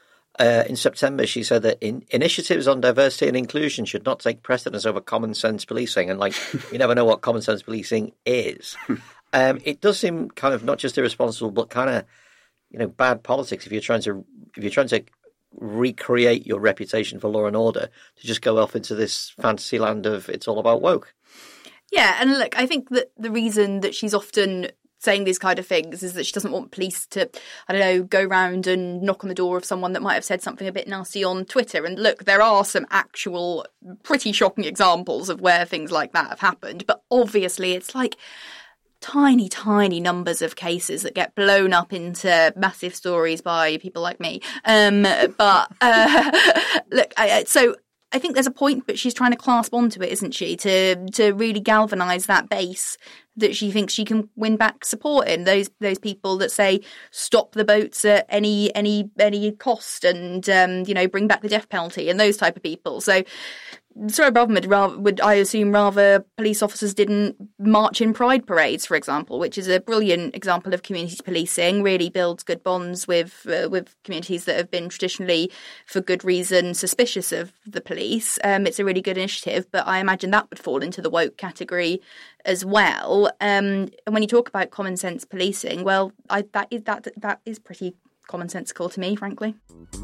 [SPEAKER 1] In September, she said that initiatives on diversity and inclusion should not take precedence over common sense policing. And you never know what common sense policing is. It does seem kind of not just irresponsible, but kind of, bad politics if you're trying to recreate your reputation for law and order to just go off into this fantasy land of it's all about woke.
[SPEAKER 4] Yeah, and look, I think that the reason that she's often saying these kind of things is that she doesn't want police to, go round and knock on the door of someone that might have said something a bit nasty on Twitter. And look, there are some actual pretty shocking examples of where things like that have happened. But obviously it's like tiny, tiny numbers of cases that get blown up into massive stories by people like me. Look, so I think there's a point, but she's trying to clasp onto it, isn't she, to really galvanise that base that she thinks she can win back support in. Those people that say stop the boats at any cost and bring back the death penalty and those type of people. So Sarah Braverman would I assume rather police officers didn't march in pride parades, for example, which is a brilliant example of community policing. Really builds good bonds with communities that have been traditionally, for good reason, suspicious of the police. It's a really good initiative, but I imagine that would fall into the woke category as well. And when you talk about common sense policing, well, that is pretty commonsensical to me, frankly.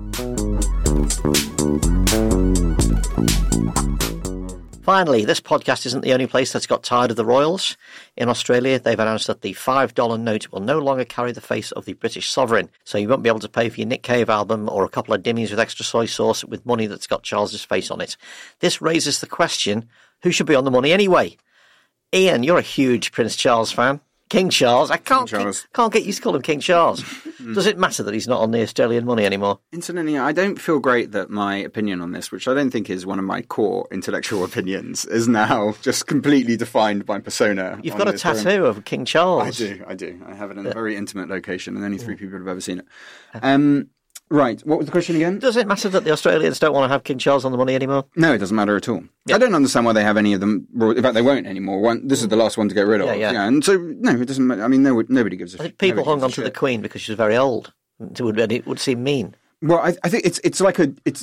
[SPEAKER 1] Finally, this podcast isn't the only place that's got tired of the royals. In Australia, they've announced that the $5 note will no longer carry the face of the British sovereign, so you won't be able to pay for your Nick Cave album or a couple of dimmies with extra soy sauce with money that's got Charles's face on it. This raises the question, who should be on the money anyway? Ian, you're a huge Prince Charles fan. King Charles. I can't get used to calling him King Charles. Does it matter that he's not on the Australian money anymore?
[SPEAKER 2] Incidentally, I don't feel great that my opinion on this, which I don't think is one of my core intellectual opinions, is now just completely defined by persona.
[SPEAKER 1] You've got a tattoo of King Charles.
[SPEAKER 2] I do. I have it in a very intimate location, and only 3 people have ever seen it. Right, what was the question again?
[SPEAKER 1] Does it matter that the Australians don't want to have King Charles on the money anymore?
[SPEAKER 2] No, it doesn't matter at all. Yep. I don't understand why they have any of them. In fact, they won't anymore. This is the last one to get rid of. Yeah. And so, no, it doesn't matter. I mean, nobody gives a shit.
[SPEAKER 1] I think people hung on to the Queen because she was very old. It would seem mean.
[SPEAKER 2] Well, I think it's like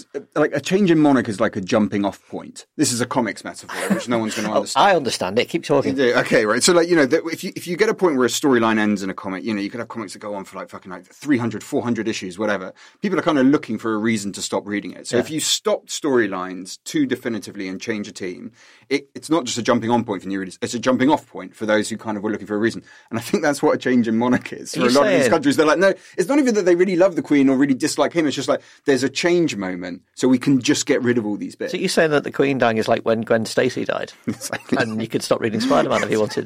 [SPEAKER 2] a change in monarch is like a jumping off point. This is a comics metaphor, which no one's going to understand.
[SPEAKER 1] I understand it. Keep talking.
[SPEAKER 2] Okay, right. So, if you get a point where a storyline ends in a comic, you could have comics that go on for fucking 300, 400 issues, whatever. People are kind of looking for a reason to stop reading it. So if you stop storylines too definitively and change a team, it's not just a jumping on point for new readers. It's a jumping off point for those who kind of were looking for a reason. And I think that's what a change in monarch is. For a lot of these countries, they're like, no, it's not even that they really love the Queen or really dislike him. It's just like there's a change moment, so we can just get rid of all these bits.
[SPEAKER 1] So you're saying that the Queen dying is like when Gwen Stacy died, and you could stop reading Spider-Man if you wanted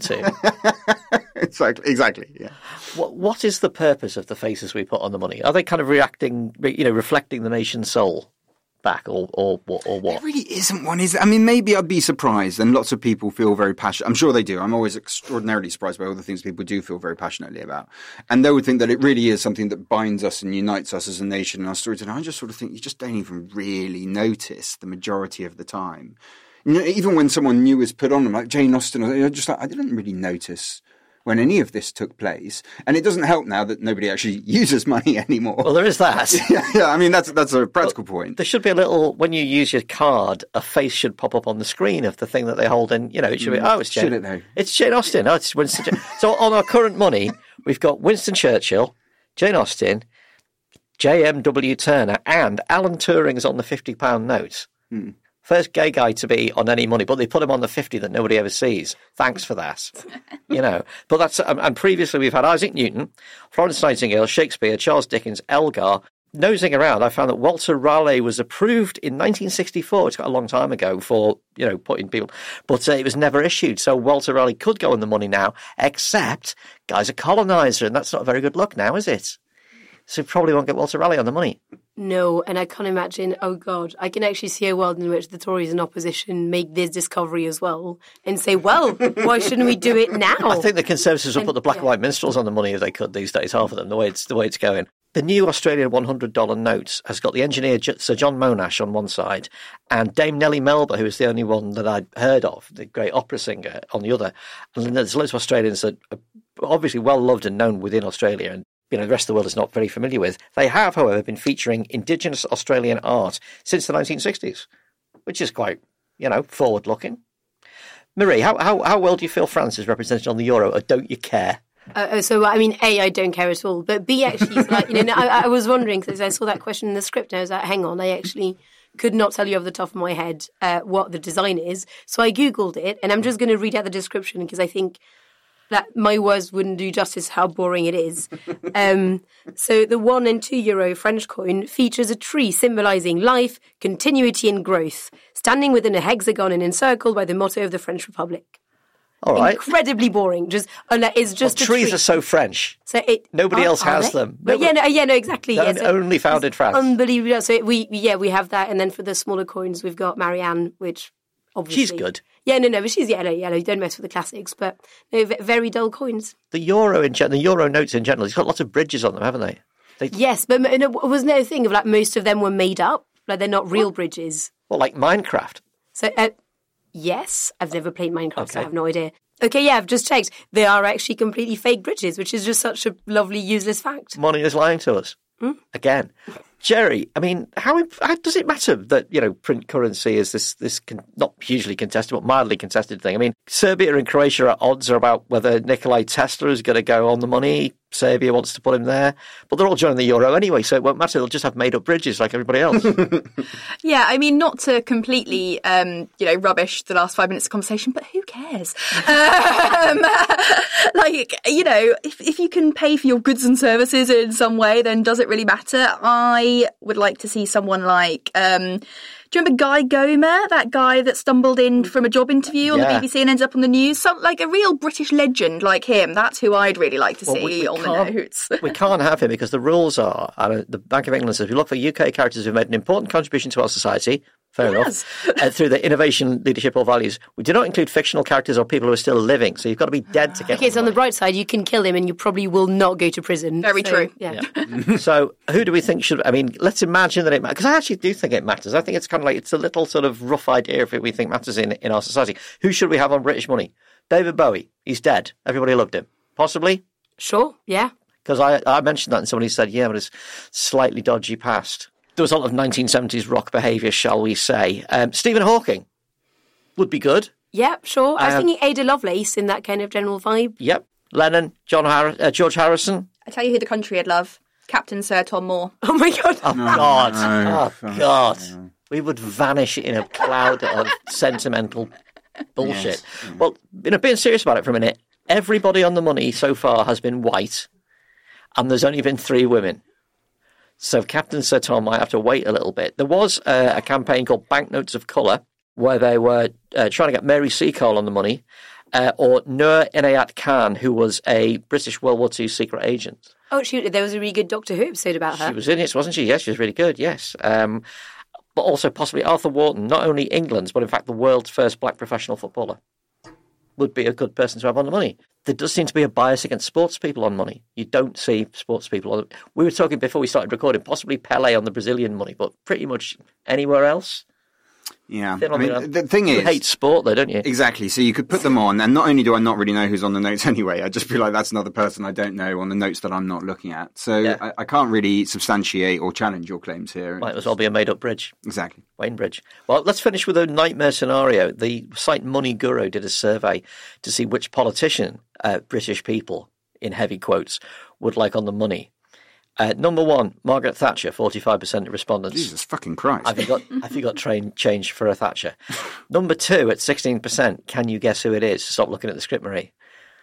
[SPEAKER 1] to.
[SPEAKER 2] Exactly. Yeah.
[SPEAKER 1] What is the purpose of the faces we put on the money? Are they kind of reflecting the nation's soul back, or what?
[SPEAKER 2] There really isn't one, is it? I mean, maybe I'd be surprised, and lots of people feel very passionate. I'm sure they do. I'm always extraordinarily surprised by all the things people do feel very passionately about. And they would think that it really is something that binds us and unites us as a nation and our stories. And I just sort of think you just don't even really notice the majority of the time. Even when someone new is put on them, like Jane Austen, I didn't really notice when any of this took place. And it doesn't help now that nobody actually uses money anymore.
[SPEAKER 1] Well, there is that.
[SPEAKER 2] Yeah, I mean, that's a practical point.
[SPEAKER 1] There should be a little, when you use your card, a face should pop up on the screen of the thing that they hold in. It should be, it's Jane.
[SPEAKER 2] Should it though?
[SPEAKER 1] It's Jane Austen. Oh, it's Winston. So on our current money, we've got Winston Churchill, Jane Austen, J.M.W. Turner, and Alan Turing's on the £50 note. First gay guy to be on any money, but they put him on the 50 that nobody ever sees. Thanks for that. But that's, and previously we've had Isaac Newton, Florence Nightingale, Shakespeare, Charles Dickens, Elgar. Nosing around, I found that Walter Raleigh was approved in 1964. It's quite a long time ago for, putting people, but it was never issued. So Walter Raleigh could go on the money now, except guy's a colonizer, and that's not a very good look now, is it? So probably won't get Walter Raleigh on the money.
[SPEAKER 3] No, and I can't imagine, oh God, I can actually see a world in which the Tories in opposition make this discovery as well and say, well, why shouldn't we do it now?
[SPEAKER 1] I think the Conservatives will put the black and white minstrels on the money if they could these days, half of them, the way it's going. The new Australian $100 note has got the engineer Sir John Monash on one side and Dame Nellie Melba, who is the only one that I'd heard of, the great opera singer, on the other. And there's loads of Australians that are obviously well loved and known within Australia, and the rest of the world is not very familiar with. They have, however, been featuring Indigenous Australian art since the 1960s, which is quite, forward-looking. Marie, how well do you feel France is represented on the Euro, or don't you care?
[SPEAKER 3] So, I mean, A, I don't care at all, but B, actually, I was wondering, because I saw that question in the script, and I was like, hang on, I actually could not tell you off the top of my head what the design is. So I Googled it, and I'm just going to read out the description, because I think that my words wouldn't do justice how boring it is. So the 1 and 2 euro French coin features a tree symbolising life, continuity and growth, standing within a hexagon and encircled by the motto of the French Republic.
[SPEAKER 1] All right.
[SPEAKER 3] Incredibly boring. It's just a
[SPEAKER 1] trees
[SPEAKER 3] tree.
[SPEAKER 1] are so French.
[SPEAKER 3] So
[SPEAKER 1] Nobody else has
[SPEAKER 3] they?
[SPEAKER 1] them.
[SPEAKER 3] But no, exactly.
[SPEAKER 1] They're
[SPEAKER 3] Yeah, so
[SPEAKER 1] only found in France.
[SPEAKER 3] unbelievable. So we have that, and then for the smaller coins, we've got Marianne, which obviously
[SPEAKER 1] She's good.
[SPEAKER 3] Yeah, no, but she's yellow. You don't mess with the classics, but no, very dull coins.
[SPEAKER 1] The euro the euro notes in general, it's got lots of bridges on them, haven't they?
[SPEAKER 3] Yes, but wasn't there a thing of like most of them were made up, like they're not real bridges.
[SPEAKER 1] Well, like Minecraft.
[SPEAKER 3] So yes, I've never played Minecraft, so I
[SPEAKER 1] Okay.
[SPEAKER 3] have no idea. Okay, yeah, I've just checked. They are actually completely fake bridges, which is just such a lovely, useless fact.
[SPEAKER 1] Money is lying to us. Again. Jerry, I mean, how does it matter that, print currency is this not hugely contested, but mildly contested thing? I mean, Serbia and Croatia at odds are about whether Nikolai Tesla is going to go on the money. Serbia wants to put him there. But they're all joining the euro anyway, so it won't matter. They'll just have made-up bridges like everybody else.
[SPEAKER 4] Yeah, I mean, not to completely, rubbish the last 5 minutes of conversation, but who cares? If you can pay for your goods and services in some way, then does it really matter? I would like to see someone like, do you remember Guy Gomer, that guy that stumbled in from a job interview on the BBC and ended up on the news? Like a real British legend like him. That's who I'd really like to see on the notes.
[SPEAKER 1] We can't have him because the rules are, and the Bank of England says, we look for UK characters who've made an important contribution to our society. Fair enough. Through their innovation, leadership, or values. We do not include fictional characters or people who are still living. So you've got to be dead to get.
[SPEAKER 3] Okay, so on the bright side, you can kill him and you probably will not go to prison.
[SPEAKER 4] Very true.
[SPEAKER 3] Yeah.
[SPEAKER 1] So who do we think should? I mean, let's imagine that it matters. Because I actually do think it matters. I think it's kind of like it's a little sort of rough idea if we think matters in our society. Who should we have on British money? David Bowie. He's dead. Everybody loved him. Possibly.
[SPEAKER 3] Sure. Yeah.
[SPEAKER 1] Because I mentioned that and somebody said, yeah, but it's slightly dodgy past. There was a lot of 1970s rock behaviour, shall we say. Stephen Hawking would be good.
[SPEAKER 3] Yeah, sure. I was thinking Ada Lovelace in that kind of general vibe.
[SPEAKER 1] Yep. Lennon, George Harrison.
[SPEAKER 4] I tell you who the country would love. Captain Sir Tom Moore.
[SPEAKER 3] Oh my God.
[SPEAKER 1] Oh, God. Oh, God. We would vanish in a cloud of sentimental bullshit.
[SPEAKER 2] Yes.
[SPEAKER 1] Well, being serious about it for a minute, everybody on the money so far has been white, and there's only been 3 women. So Captain Sir Tom might have to wait a little bit. There was a campaign called Banknotes of Colour where they were trying to get Mary Seacole on the money or Nur Inayat Khan, who was a British World War II secret agent.
[SPEAKER 3] Oh, there was a really good Doctor Who episode about her.
[SPEAKER 1] She was in it, wasn't she? Yes, she was really good, yes. But also possibly Arthur Wharton, not only England's, but in fact the world's first black professional footballer, would be a good person to have on the money. There does seem to be a bias against sports people on money. You don't see sports people. We were talking before we started recording, possibly Pele on the Brazilian money, but pretty much anywhere else.
[SPEAKER 2] Yeah. I mean, the thing
[SPEAKER 1] you
[SPEAKER 2] is...
[SPEAKER 1] hate sport, though, don't you?
[SPEAKER 2] Exactly. So you could put them on, and not only do I not really know who's on the notes anyway, I'd just be like, that's another person I don't know on the notes that I'm not looking at. So
[SPEAKER 1] Yeah.
[SPEAKER 2] I can't really substantiate or challenge your claims here.
[SPEAKER 1] Might as well be a made-up bridge.
[SPEAKER 2] Exactly.
[SPEAKER 1] Wayne Bridge. Well, let's finish with a nightmare scenario. The site Money Guru did a survey to see which politician British people, in heavy quotes, would like on the money. Number 1, Margaret Thatcher, 45% of respondents.
[SPEAKER 2] Jesus fucking Christ.
[SPEAKER 1] Have you got change for a Thatcher? Number 2, at 16%, can you guess who it is? Stop looking at the script, Marie.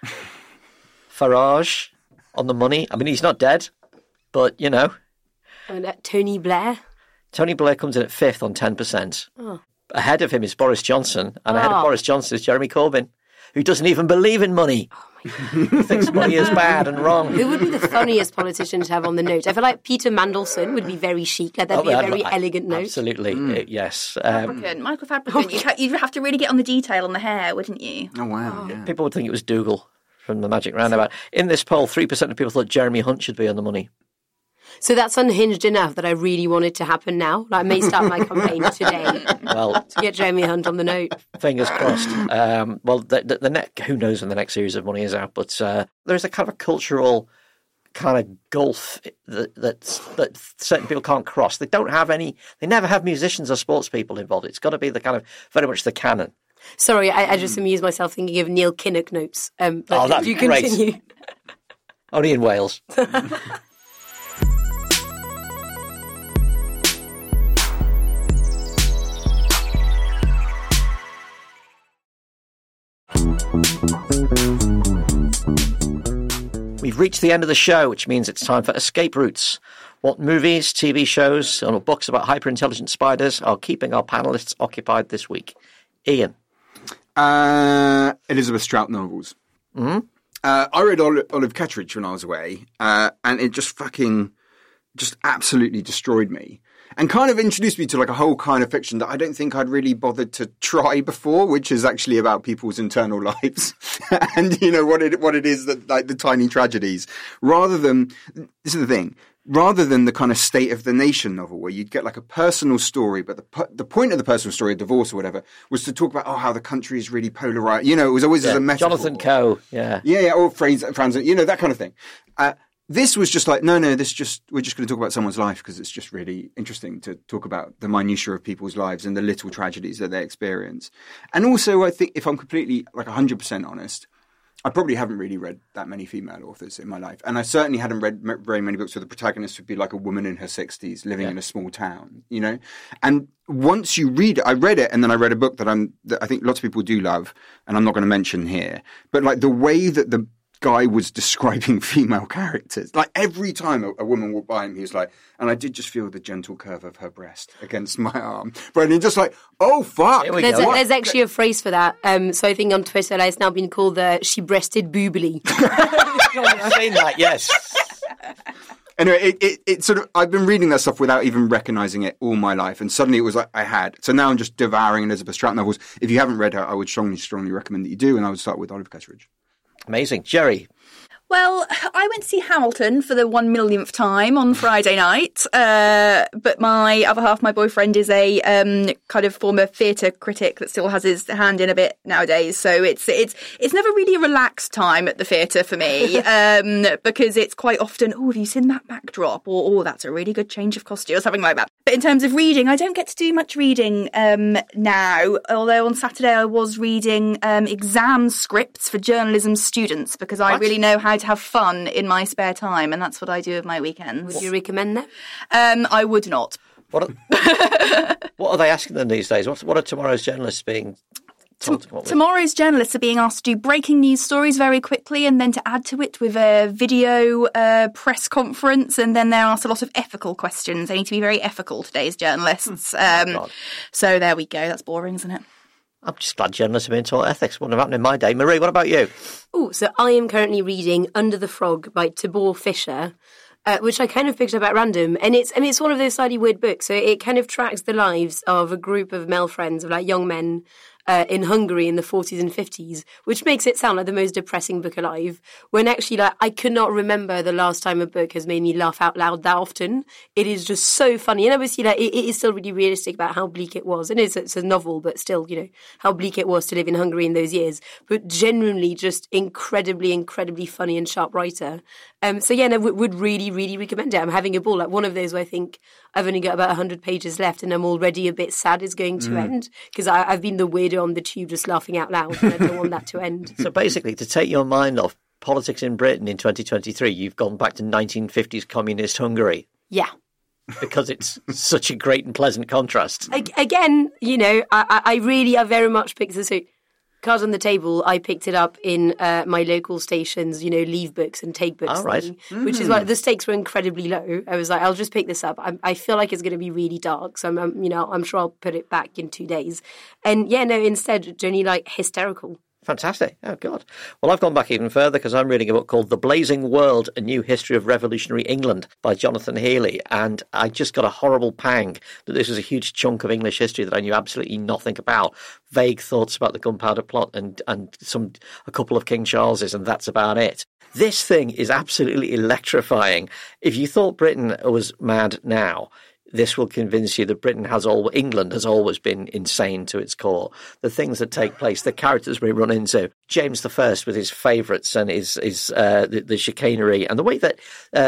[SPEAKER 1] Farage on the money. I mean, he's not dead, but, you know.
[SPEAKER 3] And Tony Blair.
[SPEAKER 1] Tony Blair comes in at 5th on 10%.
[SPEAKER 3] Oh.
[SPEAKER 1] Ahead of him is Boris Johnson, and ahead of Boris Johnson is Jeremy Corbyn, who doesn't even believe in money. Who thinks money is bad and wrong.
[SPEAKER 3] Who would be the funniest politician to have on the note? I feel like Peter Mandelson would be very chic. Like, that'd be a very elegant note.
[SPEAKER 1] Absolutely, yes.
[SPEAKER 4] Michael Fabricant. You'd have to really get on the detail on the hair, wouldn't you?
[SPEAKER 2] Oh, wow. Yeah.
[SPEAKER 1] People would think it was Dougal from the Magic Roundabout. In this poll, 3% of people thought Jeremy Hunt should be on the money.
[SPEAKER 3] So that's unhinged enough that I really want it to happen now. Like, I may start my campaign today
[SPEAKER 1] Well,
[SPEAKER 3] to get Jeremy Hunt on the note.
[SPEAKER 1] fingers crossed. Well, who knows when the next series of Money is out, but there's a kind of a cultural kind of gulf that certain people can't cross. They never have musicians or sports people involved. It's got to be the kind of very much the canon.
[SPEAKER 3] Sorry, I just amused myself thinking of Neil Kinnock notes. But
[SPEAKER 1] that'd
[SPEAKER 3] you
[SPEAKER 1] be great.
[SPEAKER 3] continue.
[SPEAKER 1] Only in Wales. We've reached the end of the show, which means it's time for escape routes. What movies, TV shows, or books about hyper-intelligent spiders are keeping our panellists occupied this week? Ian.
[SPEAKER 2] Elizabeth Strout novels. Mm-hmm. I read Olive Ketteridge when I was away, and it just absolutely destroyed me. And kind of introduced me to like a whole kind of fiction that I don't think I'd really bothered to try before, which is actually about people's internal lives and, you know, what it is that, like, the tiny tragedies, rather than the kind of state of the nation novel where you'd get like a personal story, but the point of the personal story, a divorce or whatever, was to talk about, how the country is really polarized. You know, it was always as a metaphor.
[SPEAKER 1] Jonathan Coe, yeah.
[SPEAKER 2] Yeah, or Franz, you know, that kind of thing. This was just like, we're just going to talk about someone's life because it's just really interesting to talk about the minutiae of people's lives and the little tragedies that they experience. And also, I think, if I'm completely, like, 100% honest, I probably haven't really read that many female authors in my life. And I certainly hadn't read very many books where the protagonist would be like a woman in her 60s living in a small town, you know? And once you read it, I read it, and then I read a book that I think lots of people do love, and I'm not going to mention here. But, like, the way that the guy was describing female characters, like, every time a woman walked by him, he was like, and I did just feel the gentle curve of her breast against my arm. But he's just like, oh, fuck.
[SPEAKER 3] There's actually a phrase for that. So I think on Twitter it's now been called the she-breasted boobily.
[SPEAKER 1] I've seen that, yes.
[SPEAKER 2] Anyway, it sort of, I've been reading that stuff without even recognizing it all my life. And suddenly it was like I had. So now I'm just devouring Elizabeth Strout novels. If you haven't read her, I would strongly recommend that you do. And I would start with Olive Ketteridge.
[SPEAKER 1] Amazing. Jerry?
[SPEAKER 4] Well, I went to see Hamilton for the 1 millionth time on Friday night, but my other half, my boyfriend, is a kind of former theatre critic that still has his hand in a bit nowadays. So it's never really a relaxed time at the theatre for me, because it's quite often, have you seen that backdrop? Or that's a really good change of costume or something like that. But in terms of reading, I don't get to do much reading now, although on Saturday I was reading exam scripts for journalism students because I really know how to have fun in my spare time, and that's what I do with my weekends.
[SPEAKER 3] Would you recommend that?
[SPEAKER 4] I would not.
[SPEAKER 1] What are they asking them these days? What are tomorrow's journalists being told to come up with?
[SPEAKER 4] Tomorrow's journalists are being asked to do breaking news stories very quickly and then to add to it with a video press conference, and then they're asked a lot of ethical questions. They need to be very ethical, today's journalists. So there we go. That's boring, isn't it?
[SPEAKER 1] I'm just glad journalists are being taught ethics. Wouldn't have happened in my day. Marie, what about you?
[SPEAKER 3] So I am currently reading Under the Frog by Tabor Fisher, which I kind of picked up at random. And it's one of those slightly weird books. So it kind of tracks the lives of a group of male friends, of like young men in Hungary in the 40s and 50s, which makes it sound like the most depressing book alive, when actually, like, I could not remember the last time a book has made me laugh out loud that often. It is just so funny. And obviously, like, it is still really realistic about how bleak it was. And it's a novel, but still, you know, how bleak it was to live in Hungary in those years. But genuinely just incredibly, incredibly funny and sharp writer. Would really, really recommend it. I'm having a ball. Like, one of those where I think I've only got about 100 pages left and I'm already a bit sad it's going to end, because I've been the weirdo on the tube just laughing out loud, and I don't want that to end.
[SPEAKER 1] So basically, to take your mind off politics in Britain in 2023, you've gone back to 1950s communist Hungary.
[SPEAKER 3] Yeah.
[SPEAKER 1] Because it's such a great and pleasant contrast.
[SPEAKER 3] Again, you know, I very much picked this up. Cards on the Table, I picked it up in my local stations, you know, leave books and take books thing, which is why the stakes were incredibly low. I was like, I'll just pick this up. I feel like it's going to be really dark, so I'm sure I'll put it back in 2 days. And instead, Jenny, like, hysterical.
[SPEAKER 1] Fantastic. Oh, God. Well, I've gone back even further because I'm reading a book called The Blazing World, A New History of Revolutionary England by Jonathan Healey. And I just got a horrible pang that this was a huge chunk of English history that I knew absolutely nothing about. Vague thoughts about the Gunpowder Plot and a couple of King Charleses, and that's about it. This thing is absolutely electrifying. If you thought Britain was mad now, this will convince you that England has always been insane to its core. The things that take place, the characters we run into, James I with his favourites and the chicanery, and the way that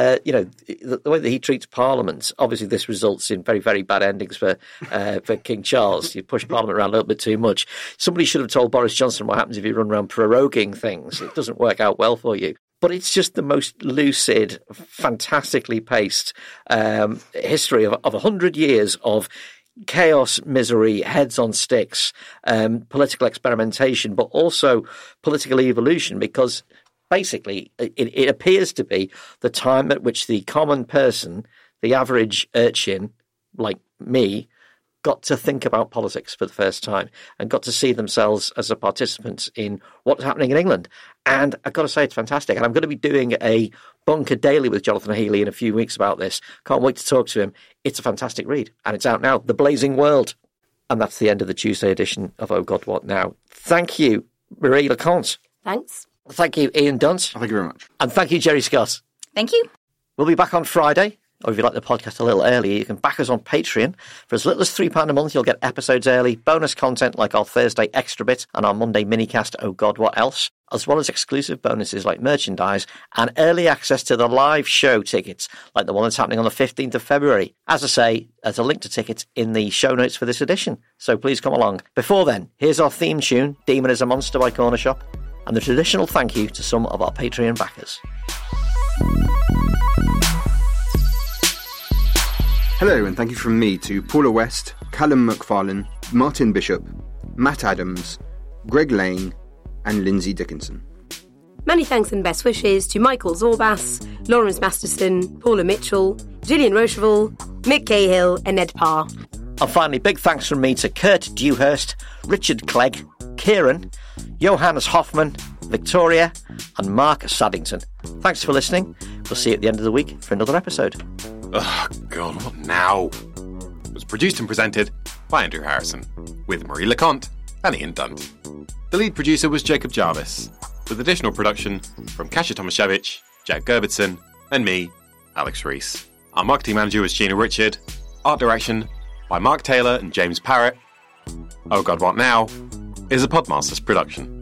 [SPEAKER 1] the way that he treats Parliament. Obviously, this results in very, very bad endings for King Charles. You push Parliament around a little bit too much. Somebody should have told Boris Johnson what happens if you run around proroguing things. It doesn't work out well for you. But it's just the most lucid, fantastically paced history of 100 years of chaos, misery, heads on sticks, political experimentation, but also political evolution, because basically it appears to be the time at which the common person, the average urchin like me, got to think about politics for the first time and got to see themselves as a participant in what's happening in England. And I've got to say, it's fantastic. And I'm going to be doing a Bunker Daily with Jonathan Healy in a few weeks about this. Can't wait to talk to him. It's a fantastic read. And it's out now, The Blazing World. And that's the end of the Tuesday edition of Oh God, What Now? Thank you, Marie LeConte.
[SPEAKER 3] Thanks.
[SPEAKER 1] Thank you, Ian Dunt.
[SPEAKER 2] Thank you very much.
[SPEAKER 1] And thank you, Jerry Scott.
[SPEAKER 4] Thank you.
[SPEAKER 1] We'll be back on Friday. Or if you like the podcast a little earlier, you can back us on Patreon. For as little as £3 a month, you'll get episodes early, bonus content like our Thursday Extra Bit and our Monday minicast, Oh God, What Else? As well as exclusive bonuses like merchandise and early access to the live show tickets, like the one that's happening on the 15th of February. As I say, there's a link to tickets in the show notes for this edition, so please come along. Before then, here's our theme tune, Demon is a Monster by Corner Shop, and the traditional thank you to some of our Patreon backers.
[SPEAKER 2] Hello, and thank you from me to Paula West, Callum McFarlane, Martin Bishop, Matt Adams, Greg Lane, and Lindsay Dickinson.
[SPEAKER 3] Many thanks and best wishes to Michael Zorbas, Lawrence Masterson, Paula Mitchell, Gillian Rocheville, Mick Cahill, and Ed Parr.
[SPEAKER 1] And finally, big thanks from me to Kurt Dewhurst, Richard Clegg, Kieran, Johannes Hoffman, Victoria, and Mark Saddington. Thanks for listening. We'll see you at the end of the week for another episode.
[SPEAKER 5] Oh, God, what now? It was produced and presented by Andrew Harrison, with Marie LeConte and Ian Dunt. The lead producer was Jacob Jarvis, with additional production from Kasia Tomaszewicz, Jack Gerbitson, and me, Alex Rees. Our marketing manager was Gina Richard. Art direction by Mark Taylor and James Parrott. Oh God, What Now? Is a Podmasters production.